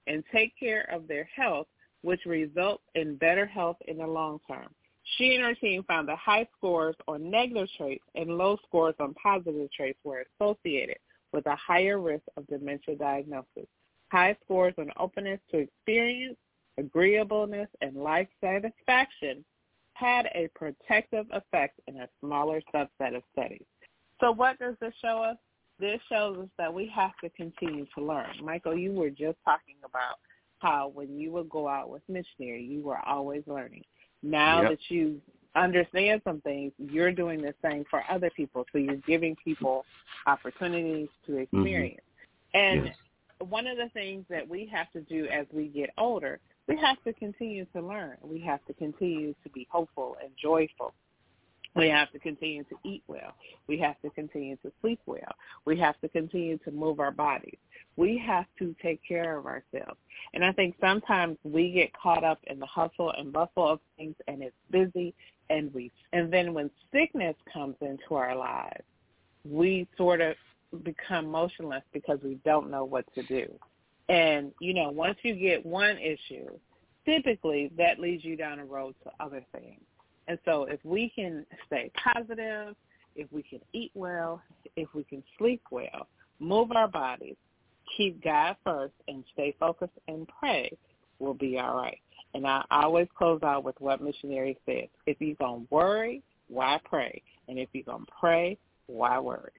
and take care of their health, which results in better health in the long term. She and her team found that high scores on negative traits and low scores on positive traits were associated with a higher risk of dementia diagnosis. High scores on openness to experience, agreeableness, and life satisfaction had a protective effect in a smaller subset of studies. So what does this show us? This shows us that we have to continue to learn. Michael, you were just talking about how when you would go out with missionary, you were always learning. Now yep. that you understand some things, you're doing the same for other people. So you're giving people opportunities to experience. Mm-hmm. And yes. one of the things that we have to do as we get older, we have to continue to learn. We have to continue to be hopeful and joyful. We have to continue to eat well. We have to continue to sleep well. We have to continue to move our bodies. We have to take care of ourselves. And I think sometimes we get caught up in the hustle and bustle of things, and it's busy, and we and then when sickness comes into our lives, we sort of become motionless because we don't know what to do. And, you know, once you get one issue, typically that leads you down a road to other things. And so if we can stay positive, if we can eat well, if we can sleep well, move our bodies, keep God first, and stay focused and pray, we'll be all right. And I always close out with what missionary said. If you're going to worry, why pray? And if you're going to pray, why worry?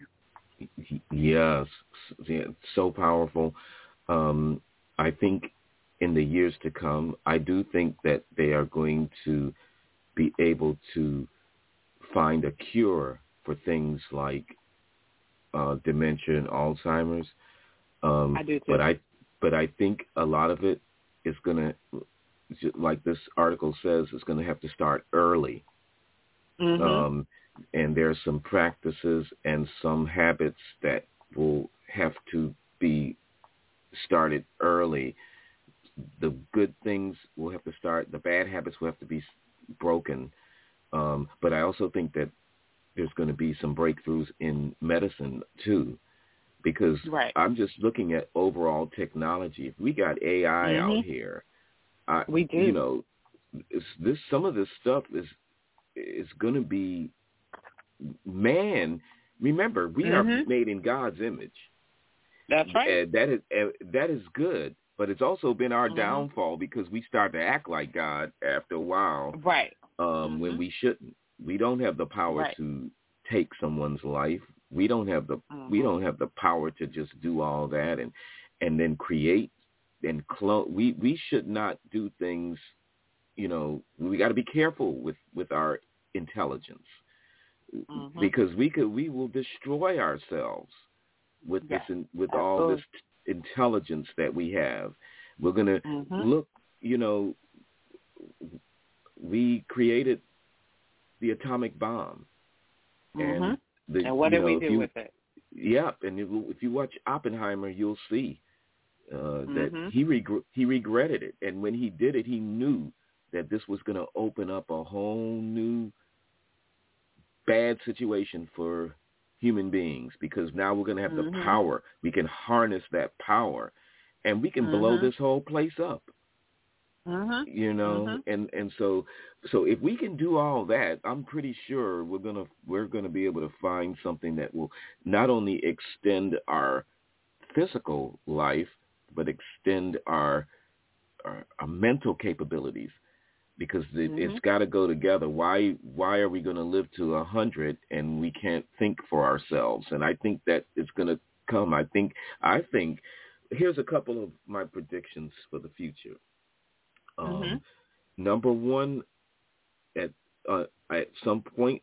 Yes, so powerful. Um, I think in the years to come, I do think that they are going to be able to find a cure for things like uh, dementia and Alzheimer's. Um, I do too. But I, but I think a lot of it is going to, like this article says, it's going to have to start early. Mm-hmm. Um, and there's some practices and some habits that will have to be started early. The good things will have to start. The bad habits will have to be broken. Um, but I also think that there's going to be some breakthroughs in medicine too, because right. I'm just looking at overall technology. If we got A I mm-hmm. out here, I, we do. You know, it's, this some of this stuff is is going to be man. Remember, we mm-hmm. are made in God's image. That's right. And that is uh, that is good. But it's also been our mm-hmm. downfall because we start to act like God after a while, right? Um, mm-hmm. When we shouldn't. We don't have the power right. to take someone's life. We don't have the mm-hmm. we don't have the power to just do all that and and then create and clone. We we should not do things. You know, we got to be careful with, with our intelligence mm-hmm. because we could we will destroy ourselves with yes. this with Absolutely. all this intelligence that we have. We're going to mm-hmm. look, you know, we created the atomic bomb. Mm-hmm. And, the, and what you did know, we do you, with it? Yeah, and if you watch Oppenheimer, you'll see uh, mm-hmm. that he reg- he regretted it. And when he did it, he knew that this was going to open up a whole new bad situation for human beings, because now we're going to have mm-hmm. the power. We can harness that power, and we can mm-hmm. blow this whole place up. Mm-hmm. You know, mm-hmm. and and so so if we can do all that, I'm pretty sure we're gonna we're gonna be able to find something that will not only extend our physical life, but extend our our, our mental capabilities. Because it, mm-hmm. it's got to go together. Why why are we going to live to a hundred and we can't think for ourselves? And I think that it's going to come. I think I think here's a couple of my predictions for the future. Um, mm-hmm. Number one, at uh, at some point,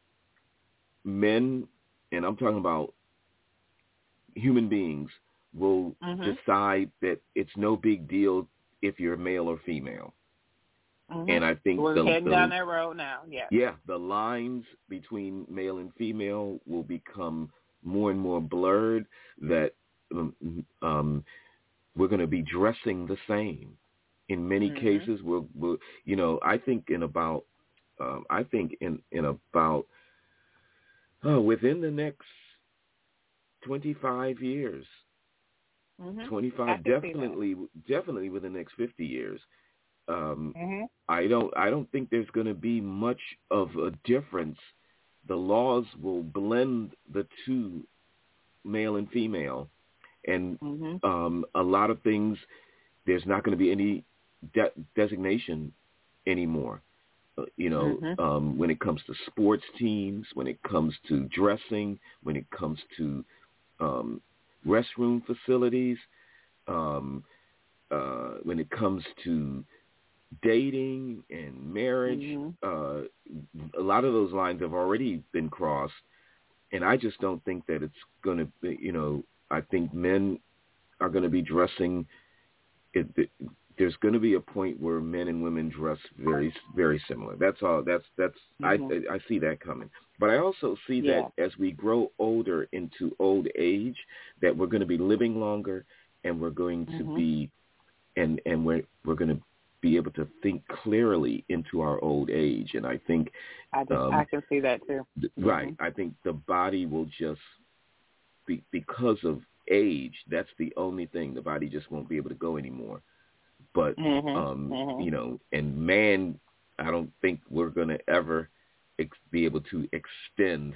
men, and I'm talking about human beings, will mm-hmm. decide that it's no big deal if you're male or female. Mm-hmm. And I think we're the, heading the, down that road now. Yeah, yeah, the lines between male and female will become more and more blurred. That um, um, we're going to be dressing the same. In many mm-hmm. cases, we'll, we'll, you know, I think in about, um, I think in in about, oh, within the next twenty-five years, Mm-hmm. twenty-five, definitely, definitely within the next fifty years. Um, mm-hmm. I don't, I don't think there's going to be much of a difference. The laws will blend the two, male and female, and mm-hmm. um, a lot of things. There's not going to be any de- designation anymore. Uh, you know, mm-hmm. um, when it comes to sports teams, when it comes to dressing, when it comes to um, restroom facilities, um, uh, when it comes to dating and marriage, mm-hmm. uh, a lot of those lines have already been crossed, and I just don't think that it's going to be, you know, I think men are going to be dressing, it, it, there's going to be a point where men and women dress very, very similar. That's all, that's, that's, mm-hmm. I, I see that coming. But I also see yeah. that as we grow older into old age, that we're going to be living longer, and we're going to mm-hmm. be, and, and we're, we're going to be able to think clearly into our old age. And I think I, just, um, I can see that too. Right. Mm-hmm. I think the body will just be, because of age, that's the only thing. The body just won't be able to go anymore. But, mm-hmm. Um, mm-hmm. you know, and man, I don't think we're going to ever ex- be able to extend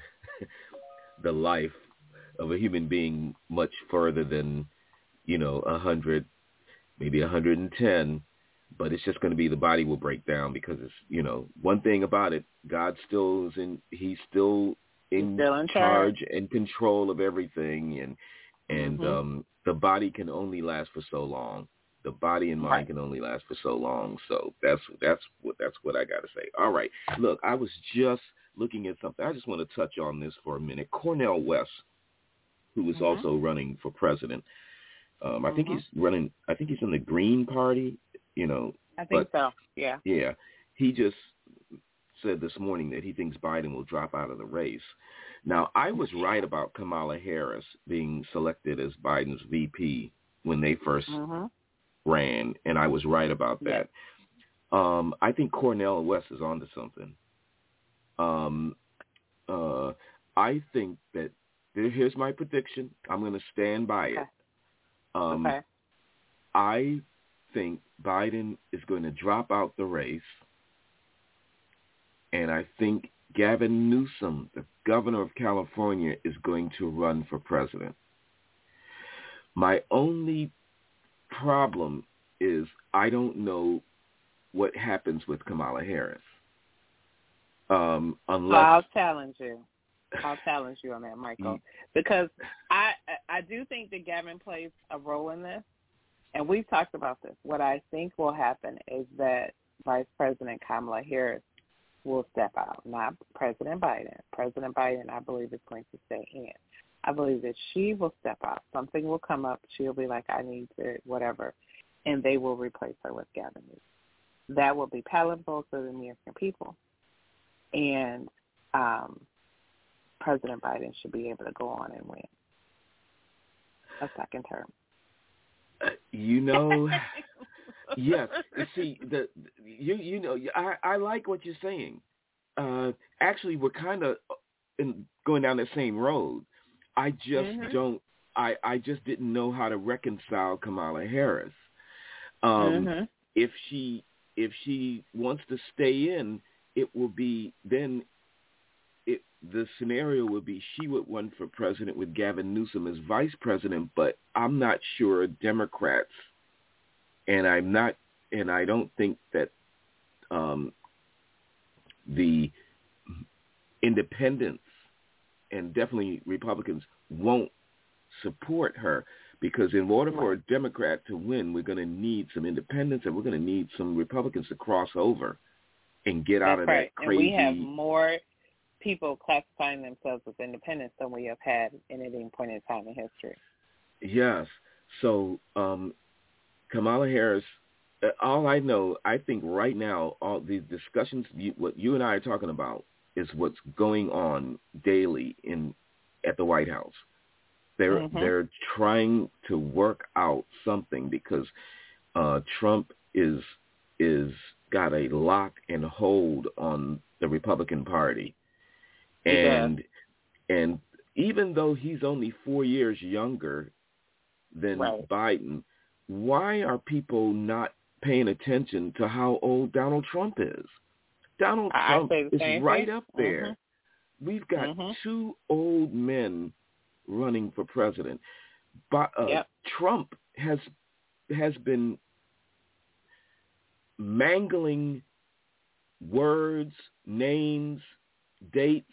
the life of a human being much further than, you know, a hundred, maybe a hundred and ten. But it's just going to be the body will break down because it's, you know, one thing about it, God still is in, he's still in, still in charge, charge and control of everything. And, and mm-hmm. um, the body can only last for so long. The body and mind right. can only last for so long. So that's, that's what, that's what I got to say. All right. Look, I was just looking at something. I just want to touch on this for a minute. Cornel West, who is mm-hmm. also running for president. Um, I mm-hmm. think he's running, I think he's in the Green Party. You know, I think but, so. Yeah. Yeah. He just said this morning that he thinks Biden will drop out of the race. Now, I was right about Kamala Harris being selected as Biden's V P when they first mm-hmm. ran, and I was right about that. Yeah. Um, I think Cornel West is onto something. Um, uh, I think that here's my prediction. I'm going to stand by okay. it. Um, okay. I think Biden is going to drop out the race, and I think Gavin Newsom, the governor of California, is going to run for president. My only problem is I don't know what happens with Kamala Harris. Um, unless well, I'll challenge you. I'll challenge you on that, Michael, because I I do think that Gavin plays a role in this. And we've talked about this. What I think will happen is that Vice President Kamala Harris will step out, not President Biden. President Biden, I believe, is going to stay in. I believe that she will step out. Something will come up. She'll be like, I need to, whatever, and they will replace her with Gavin Newsom. That will be palatable to the American people. And um, President Biden should be able to go on and win a second term. Uh, you know, yes. See, the you you know, I, I like what you're saying. Uh, actually, we're kind of going down the same road. I just mm-hmm. don't. I, I just didn't know how to reconcile Kamala Harris. Um, mm-hmm. If she if she wants to stay in, it will be then. It, the scenario would be she would run for president with Gavin Newsom as vice president, but I'm not sure Democrats, and I'm not, and I don't think that um, the independents and definitely Republicans won't support her, because in order for a Democrat to win, we're going to need some independents and we're going to need some Republicans to cross over and get That's out of right. that crazy. And we have more people classifying themselves as independents than we have had in any point in time in history. Yes. So um, Kamala Harris, uh, all I know, I think right now, all these discussions, you, what you and I are talking about is what's going on daily in at the White House. They're mm-hmm. they're trying to work out something because uh, Trump is is got a lock and hold on the Republican Party. And yeah. and even though he's only four years younger than right. Biden. Why are people not paying attention to how old Donald Trump is? Donald Trump is right thing. up there. Mm-hmm. We've got mm-hmm. two old men running for president. But uh, yep. Trump has has been mangling words, names, dates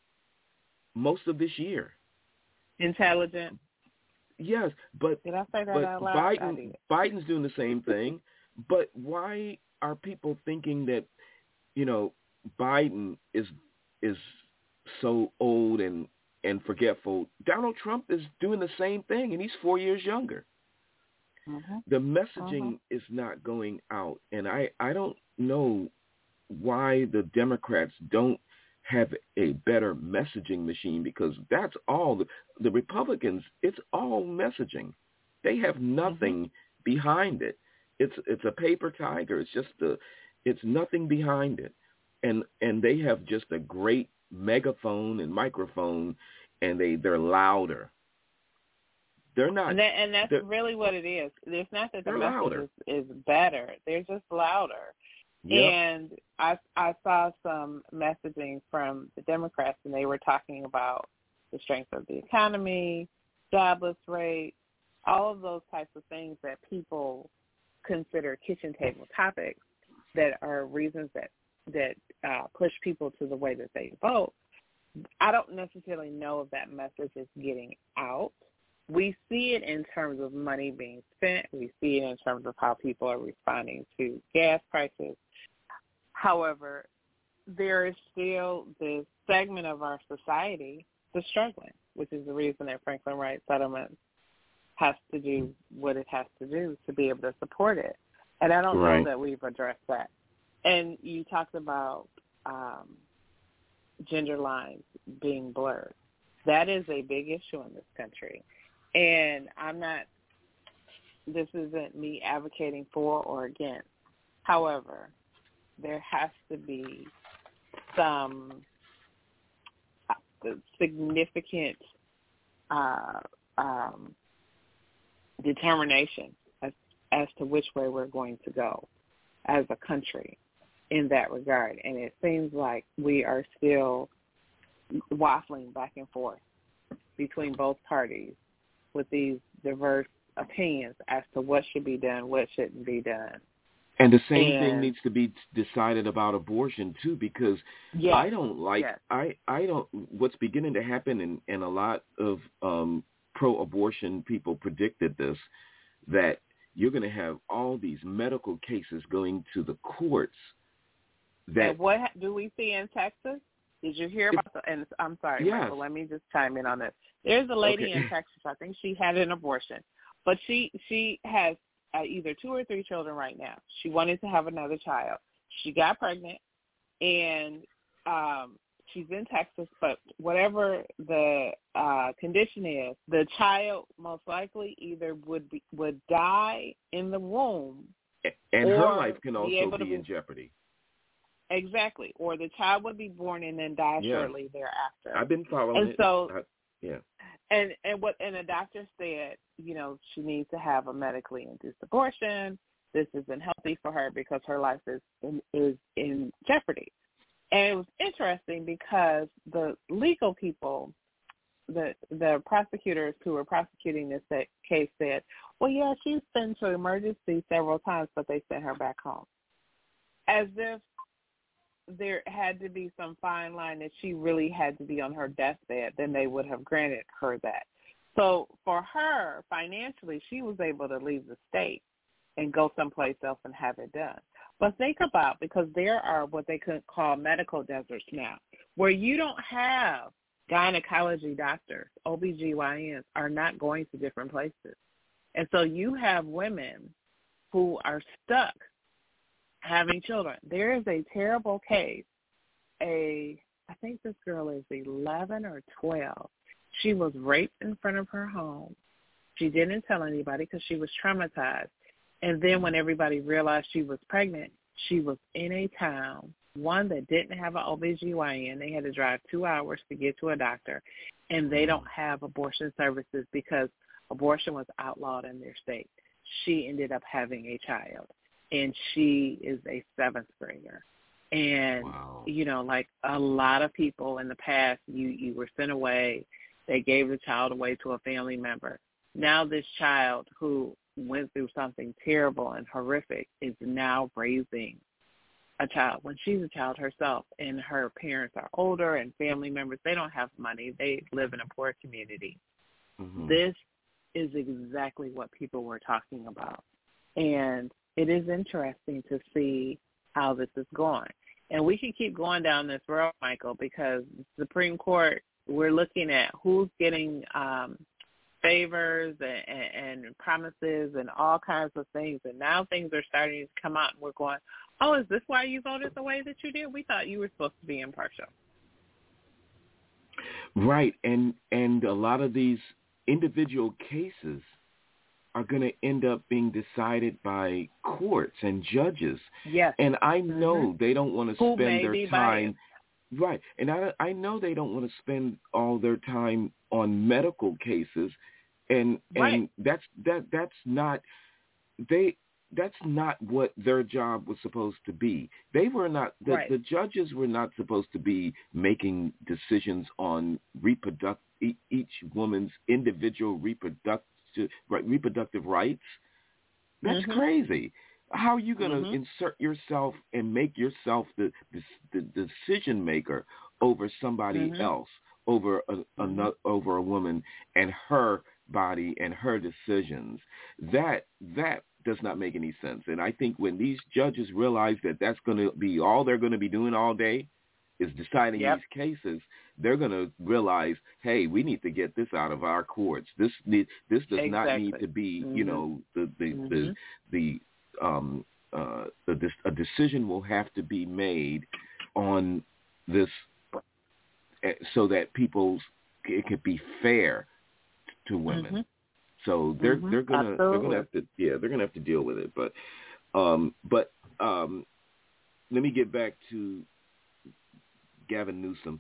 most of this year. Intelligent. Yes, but, Did I say that but out loud? Biden, Biden's doing the same thing. But why are people thinking that, you know, Biden is is so old and, and forgetful? Donald Trump is doing the same thing, and he's four years younger. Mm-hmm. The messaging mm-hmm. is not going out, and I, I don't know why the Democrats don't have a better messaging machine, because that's all. The, the Republicans, it's all messaging. They have nothing mm-hmm. behind it. It's it's a paper tiger. It's just a, it's nothing behind it. And and they have just a great megaphone and microphone, and they, they're louder. They're not. And, that, and that's really what it is. It's not that the message is, is better. They're just louder. Yep. And I I saw some messaging from the Democrats, and they were talking about the strength of the economy, jobless rate, all of those types of things that people consider kitchen table topics that are reasons that, that uh, push people to the way that they vote. I don't necessarily know if that message is getting out. We see it in terms of money being spent. We see it in terms of how people are responding to gas prices. However, there is still this segment of our society that's struggling, which is the reason that Franklin Wright Settlement has to do what it has to do to be able to support it. And I don't right. know that we've addressed that. And you talked about um, gender lines being blurred. That is a big issue in this country. And I'm not, this isn't me advocating for or against. However, there has to be some significant uh, um, determination as, as to which way we're going to go as a country in that regard. And it seems like we are still waffling back and forth between both parties with these diverse opinions as to what should be done, what shouldn't be done. And the same and, thing needs to be decided about abortion too, because yes, I don't like yes. I, I don't what's beginning to happen, and, and a lot of um, pro-abortion people predicted this, that you're going to have all these medical cases going to the courts. That and what do we see in Texas? Did you hear about the, and I'm sorry, yes. Michael, let me just chime in on this. There's a lady okay. in Texas, I think she had an abortion, but she, she has uh, either two or three children right now. She wanted to have another child. She got pregnant, and um, she's in Texas, but whatever the uh, condition is, the child most likely either would be, would die in the womb. And or her life can also be, be be in jeopardy. Exactly. Or the child would be born and then die yeah. shortly thereafter. I've been following and it. So, I, yeah. And and what and the doctor said, you know, she needs to have a medically induced abortion. This isn't healthy for her because her life is in, is in jeopardy. And it was interesting because the legal people, the the prosecutors who were prosecuting this case said, well, yeah, she's been to emergency several times, but they sent her back home. As if there had to be some fine line that she really had to be on her deathbed, then they would have granted her that. So for her, financially, she was able to leave the state and go someplace else and have it done. But think about, because there are what they could call medical deserts now, where you don't have gynecology doctors, O B G Y Ns are not going to different places. And so you have women who are stuck having children. There is a terrible case. A, I think this girl is eleven or twelve. She was raped in front of her home. She didn't tell anybody because she was traumatized. And then when everybody realized she was pregnant, she was in a town, one that didn't have an O B G Y N. They had to drive two hours to get to a doctor, and they don't have abortion services because abortion was outlawed in their state. She ended up having a child, and she is a seventh grader. And, wow. you know, like a lot of people in the past, you, you were sent away. They gave the child away to a family member. Now this child who went through something terrible and horrific is now raising a child when she's a child herself, and her parents are older and family members. They don't have money. They live in a poor community. Mm-hmm. This is exactly what people were talking about. And it is interesting to see how this is going. And we can keep going down this road, Michael, because the Supreme Court, we're looking at who's getting um, favors and, and, and promises and all kinds of things. And now things are starting to come out, and we're going, oh, is this why you voted the way that you did? We thought you were supposed to be impartial. Right. And, and a lot of these individual cases are going to end up being decided by courts and judges. Yes. And I know mm-hmm. they don't want to Who spend their time. Biased. Right. And I, I know they don't want to spend all their time on medical cases. And right. and that's that that's not they that's not what their job was supposed to be. They were not the, right. the judges were not supposed to be making decisions on reproduct each woman's individual reproductive right, reproductive rights. That's mm-hmm. crazy. How are you going to mm-hmm. insert yourself and make yourself the the, the decision maker over somebody mm-hmm. else, over a, mm-hmm. a over a woman and her body and her decisions? That that does not make any sense. And I think when these judges realize that that's going to be all they're going to be doing all day is deciding yep. these cases, they're going to realize, hey, we need to get this out of our courts. This need, this does exactly. not need to be, mm-hmm. you know, the the mm-hmm. the, the um uh the, this, a decision will have to be made on this so that people it could be fair to women. Mm-hmm. So they're mm-hmm. they're gonna Absolutely. they're gonna have to yeah they're gonna have to deal with it. But um but um let me get back to Gavin Newsom.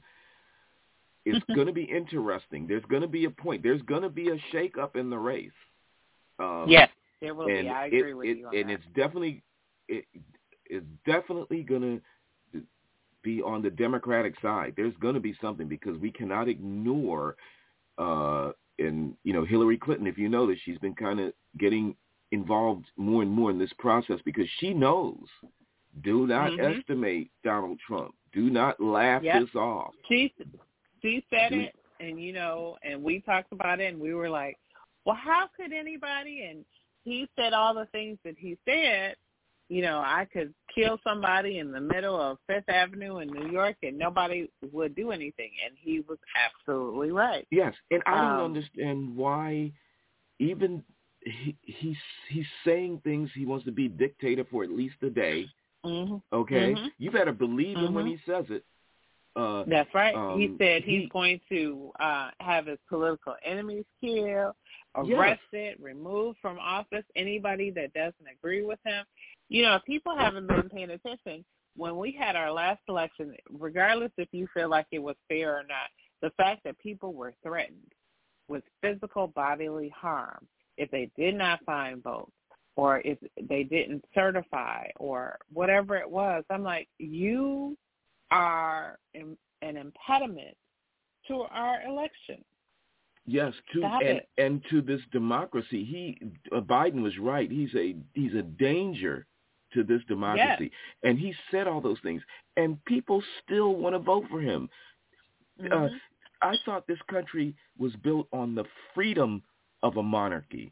It's going to be interesting. There's going to be a point. There's going to be a shake-up in the race. Um, yes, there will and be. I agree it, with it, you on and that. it's definitely it, it's definitely going to be on the Democratic side. There's going to be something because we cannot ignore. Uh, and you know, Hillary Clinton, if you know this, she's been kind of getting involved more and more in this process because she knows. Do not mm-hmm. estimate Donald Trump. Do not laugh yep. this off. She she said Do, it, and you know, and we talked about it, and we were like, well, how could anybody? And he said all the things that he said. You know, I could kill somebody in the middle of Fifth Avenue in New York, and nobody would do anything. And he was absolutely right. Yes, and I um, don't understand why even he, he's he's saying things. He wants to be dictator for at least a day. Mm-hmm. Okay, mm-hmm. you better believe him mm-hmm. when he says it. Uh, That's right. Um, he said he's he, going to uh, have his political enemies killed, yes. arrested, removed from office, anybody that doesn't agree with him. You know, people haven't been paying attention. When we had our last election, regardless if you feel like it was fair or not, the fact that people were threatened with physical bodily harm if they did not find votes or if they didn't certify or whatever it was, I'm like, you are an impediment to our election. Yes, to Stop and, it. and to this democracy. He uh, Biden was right. He's a he's a danger to this democracy, yes. and he said all those things, and people still want to vote for him. Mm-hmm. Uh, I thought this country was built on the freedom of a monarchy.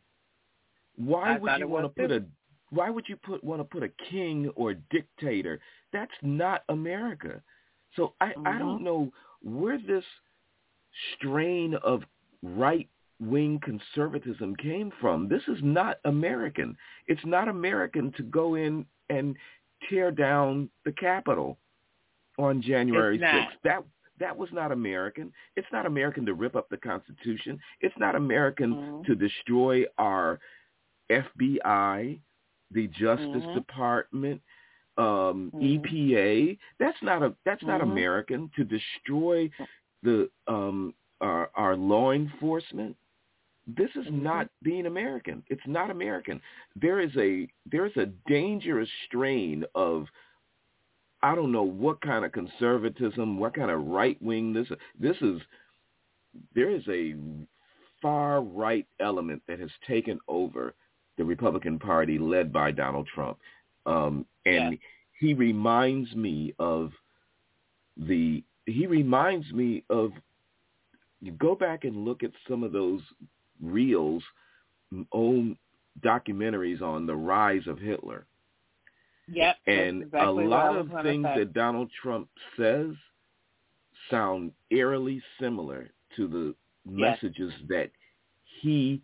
Why I would you want to put a Why would you put want to put a king or a dictator? That's not America. So I, mm-hmm. I don't know where this strain of right-wing conservatism came from. This is not American. It's not American to go in and tear down the Capitol on January sixth. That that was not American. It's not American to rip up the Constitution. It's not American mm-hmm. to destroy our F B I, the Justice mm-hmm. Department, um, mm-hmm. E P A. That's not a that's mm-hmm. not American to destroy the um, our, our law enforcement. this is mm-hmm. not being American. It's not American. There is a there is a dangerous strain of, I don't know what kind of conservatism, what kind of right wing this this is. There is a far right element that has taken over the Republican Party led by Donald Trump. Um, and yeah. he reminds me of the, he reminds me of, you go back and look at some of those reels, old documentaries on the rise of Hitler. Yep. And exactly a lot of things that Donald Trump says sound eerily similar to the messages yes. that he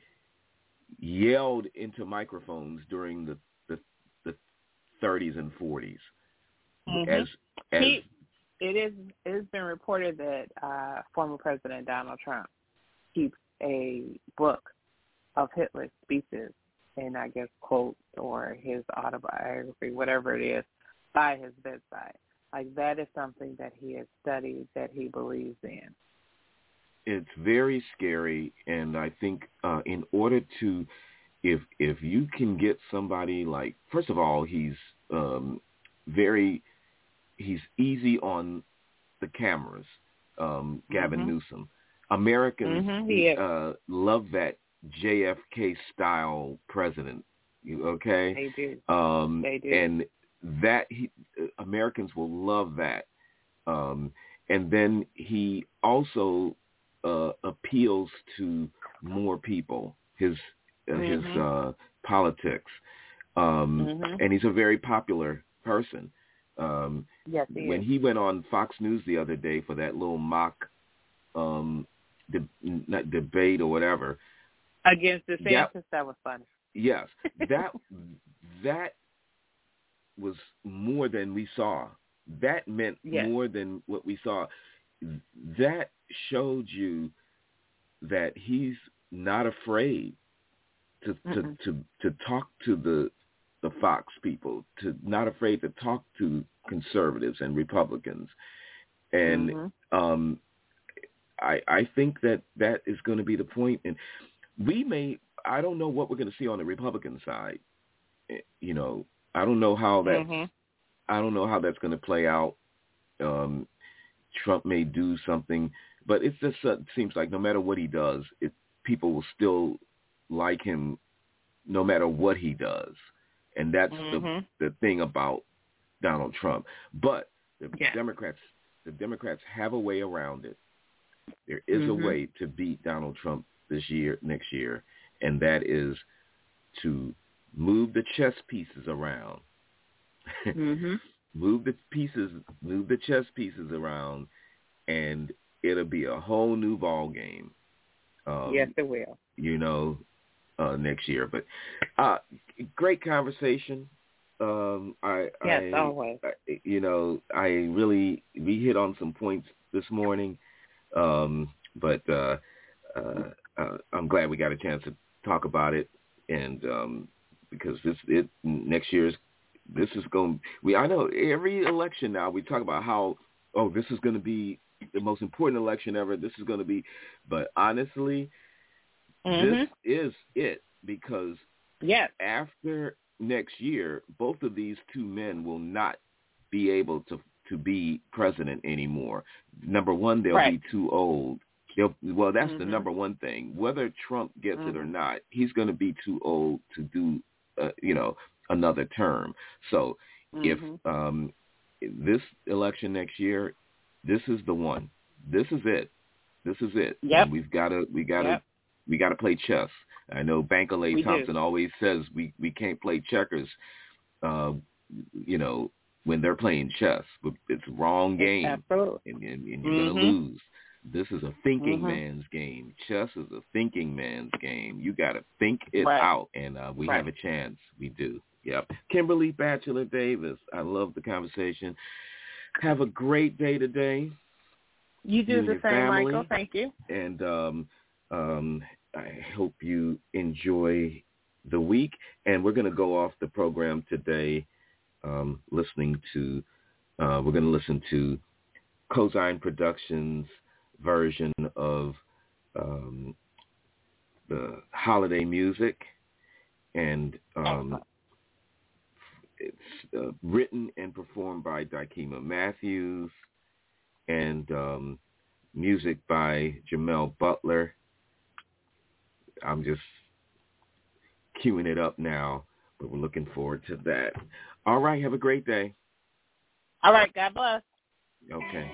yelled into microphones during the, the, the thirties and forties. Mm-hmm. As, as he, it is it has been reported that uh, former President Donald Trump keeps a book of Hitler's speeches and I guess quotes or his autobiography, whatever it is, by his bedside. Like that is something that he has studied, that he believes in. It's very scary, and I think uh, in order to, if if you can get somebody like, first of all, he's um, very, he's easy on the cameras, um, Gavin mm-hmm. Newsom. Americans mm-hmm, uh, love that J F K style president. Okay, they do. Um, they do, and that he, Americans will love that. Um, and then he also uh, appeals to more people. His uh, mm-hmm. his uh, politics, um, mm-hmm. and he's a very popular person. Um, yes, he when is. he went on Fox News the other day for that little mock um, de- not debate or whatever against DeSantis, that, that was fun. Yes, that that was more than we saw. That meant yes. more than what we saw. That showed you that he's not afraid to to, to, to talk to the the Fox people, to not afraid to talk to conservatives and Republicans. And mm-hmm. um, I I think that that is going to be the point. And we may, I don't know what we're going to see on the Republican side. You know, I don't know how that, mm-hmm. I don't know how that's going to play out. Um, Trump may do something, but it just uh, seems like no matter what he does, it, people will still like him no matter what he does. And that's mm-hmm. the the thing about Donald Trump. But the yeah. Democrats, the Democrats have a way around it. There is mm-hmm. a way to beat Donald Trump this year, next year, and that is to move the chess pieces around. Mm-hmm. Move the pieces, move the chess pieces around, and it'll be a whole new ball game. Um, yes, it will. You know, uh, next year. But uh, great conversation. Um, I, yes, I, always. I, you know, I really we hit on some points this morning, um, but uh, uh, uh, I'm glad we got a chance to talk about it, and um, because this it next year's. This is going. We I know every election now we talk about how oh this is going to be the most important election ever. This is going to be, but honestly, mm-hmm. this is it because yes. after next year, both of these two men will not be able to to be president anymore. Number one, they'll right. be too old. They'll, well, that's mm-hmm. the number one thing. Whether Trump gets mm-hmm. it or not, he's going to be too old to do. Uh, you know. Another term. So mm-hmm. if um, this election next year, this is the one. This is it. This is it. Yep. And we've got to we got to yep. we got to play chess. I know Bankaley we Thompson do. always says we, we can't play checkers. Uh, you know when they're playing chess, it's a wrong game, Absolutely. and, and, and you're mm-hmm. gonna lose. This is a thinking mm-hmm. man's game. Chess is a thinking man's game. You got to think it right. out, and uh, we right. have a chance. We do. Yep. Kimberly Batchelor Davis, I love the conversation. Have a great day today. You do you the same, family. Michael. Thank you. And um, um, I hope you enjoy the week. And we're going to go off the program today um, listening to, uh, we're going to listen to Cosine Productions' version of um, the holiday music, and um, it's uh, written and performed by Dykema Matthews, and um, music by Jamel Butler. I'm just queuing it up now, but we're looking forward to that. All right, have a great day. All right, God bless. Okay.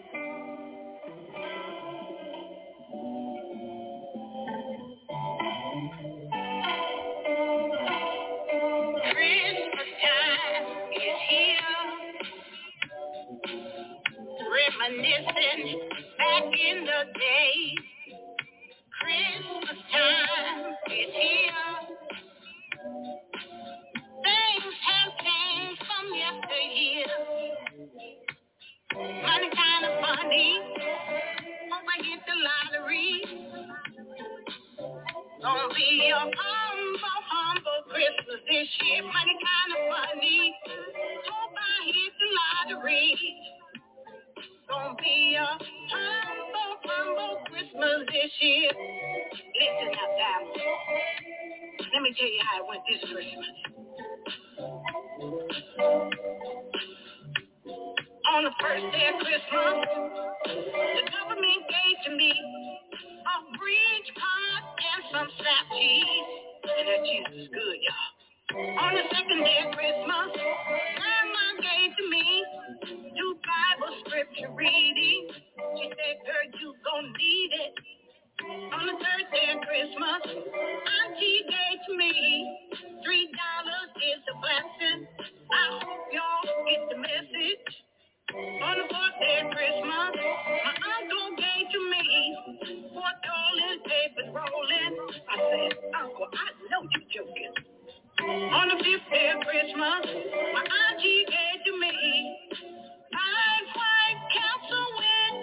Christmas time is here, reminiscing back in the day. Christmas time is here. Things have changed from yesteryear. Money kind of funny. Hope I hit the lottery. Gonna be a humble, humble Christmas this year. Money kind of funny. Hope I hit the lottery. Gonna be a humble, humble Christmas this year. Listen up, family. Let me tell you how it went this Christmas. On the first day of Christmas, the government gave to me a bridge card and some slap cheese. And that cheese is good, y'all. On the second day of Christmas, Grandma gave to me two Bible scripture reading. She said, girl, you gon' need it. On the third day of Christmas, Auntie gave to me three dollars is a blessing. I hope y'all get the message. On the fourth day of Christmas, my uncle gave to me four dollars paper rolling. I said, Uncle, I know you're joking. On the fifth day of Christmas, my auntie gave to me five white council with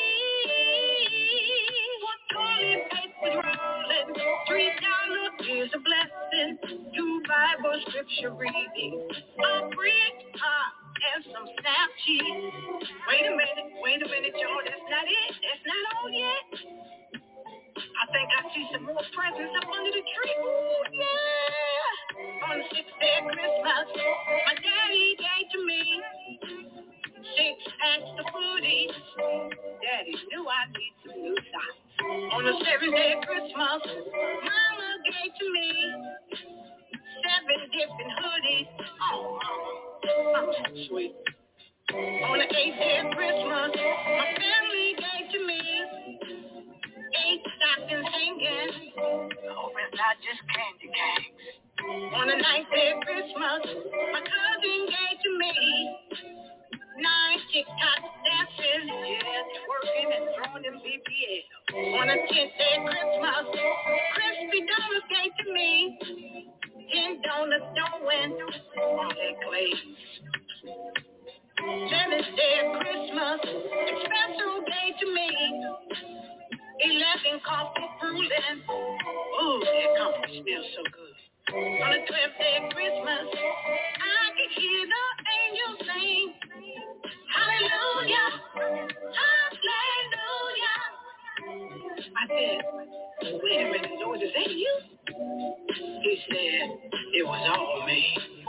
cheese. Four toilet paper rolling. Three dollars is a blessing. Two Bible scripture reading. A brick pop and some snap cheese. Wait a minute, wait a minute, y'all. That's not it. That's not all yet. I think I see some more presents up under the tree. Ooh, yeah. On the sixth day of Christmas, my daddy gave to me six packs of foodies. Daddy knew I need some new socks. On the seventh day of Christmas, Mama gave to me seven different hoodies. Oh, Mama, I'm so sweet. On the eighth day of Christmas, my family gave to me eight stockings hanging. I hope it's not just candy canes. On the ninth day of Christmas, my cousin gave to me nine TikTok dances. Yeah, twerking and throwing them B B L. On the tenth day of Christmas, Crispy Donuts gave to me ten donuts don't win on that glaze. Seventh day of Christmas, Espresso gave to me eleven coffee brewing. Ooh, that coffee smells so good. On the twelfth day of Christmas, I could hear the angels sing, hallelujah, hallelujah. I said, wait a minute, Lord, is that you? He said, it was all me.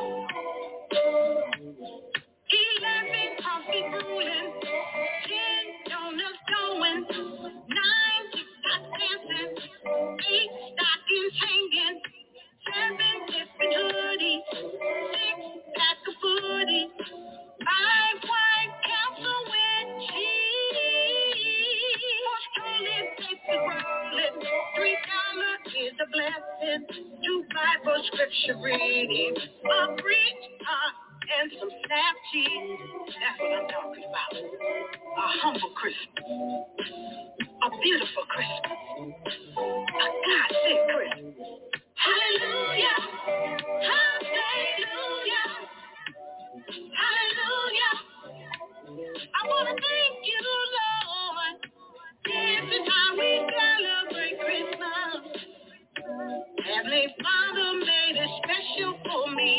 Eleven coffee brewing, ten donuts going, nine TikTok dancing, eight stockings hanging, seven different hoodies, six pack of foodies, five white council with cheese, four toilet paper rolling, three dollars is a blessing, two Bible scripture reading, a bridge pop and some snap cheese. That's what I'm talking about. A humble Christmas. A beautiful Christmas. A God-sent Christmas. Hallelujah. Hallelujah. Hallelujah. I want to thank you, Lord. This is how we celebrate Christmas. Heavenly Father made it special for me.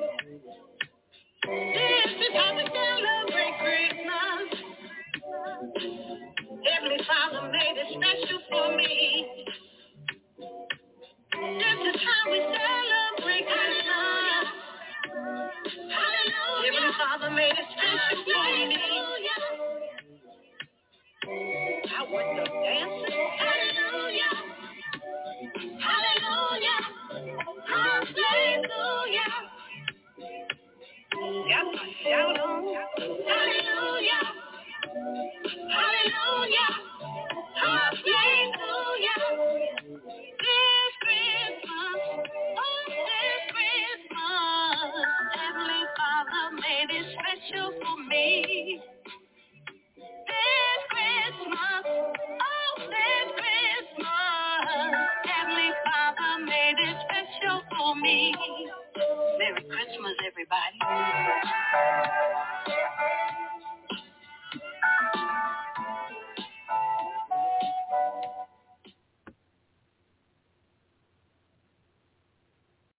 This is how we celebrate Christmas. Heavenly Father made it special for me. I was the dancing. Hallelujah.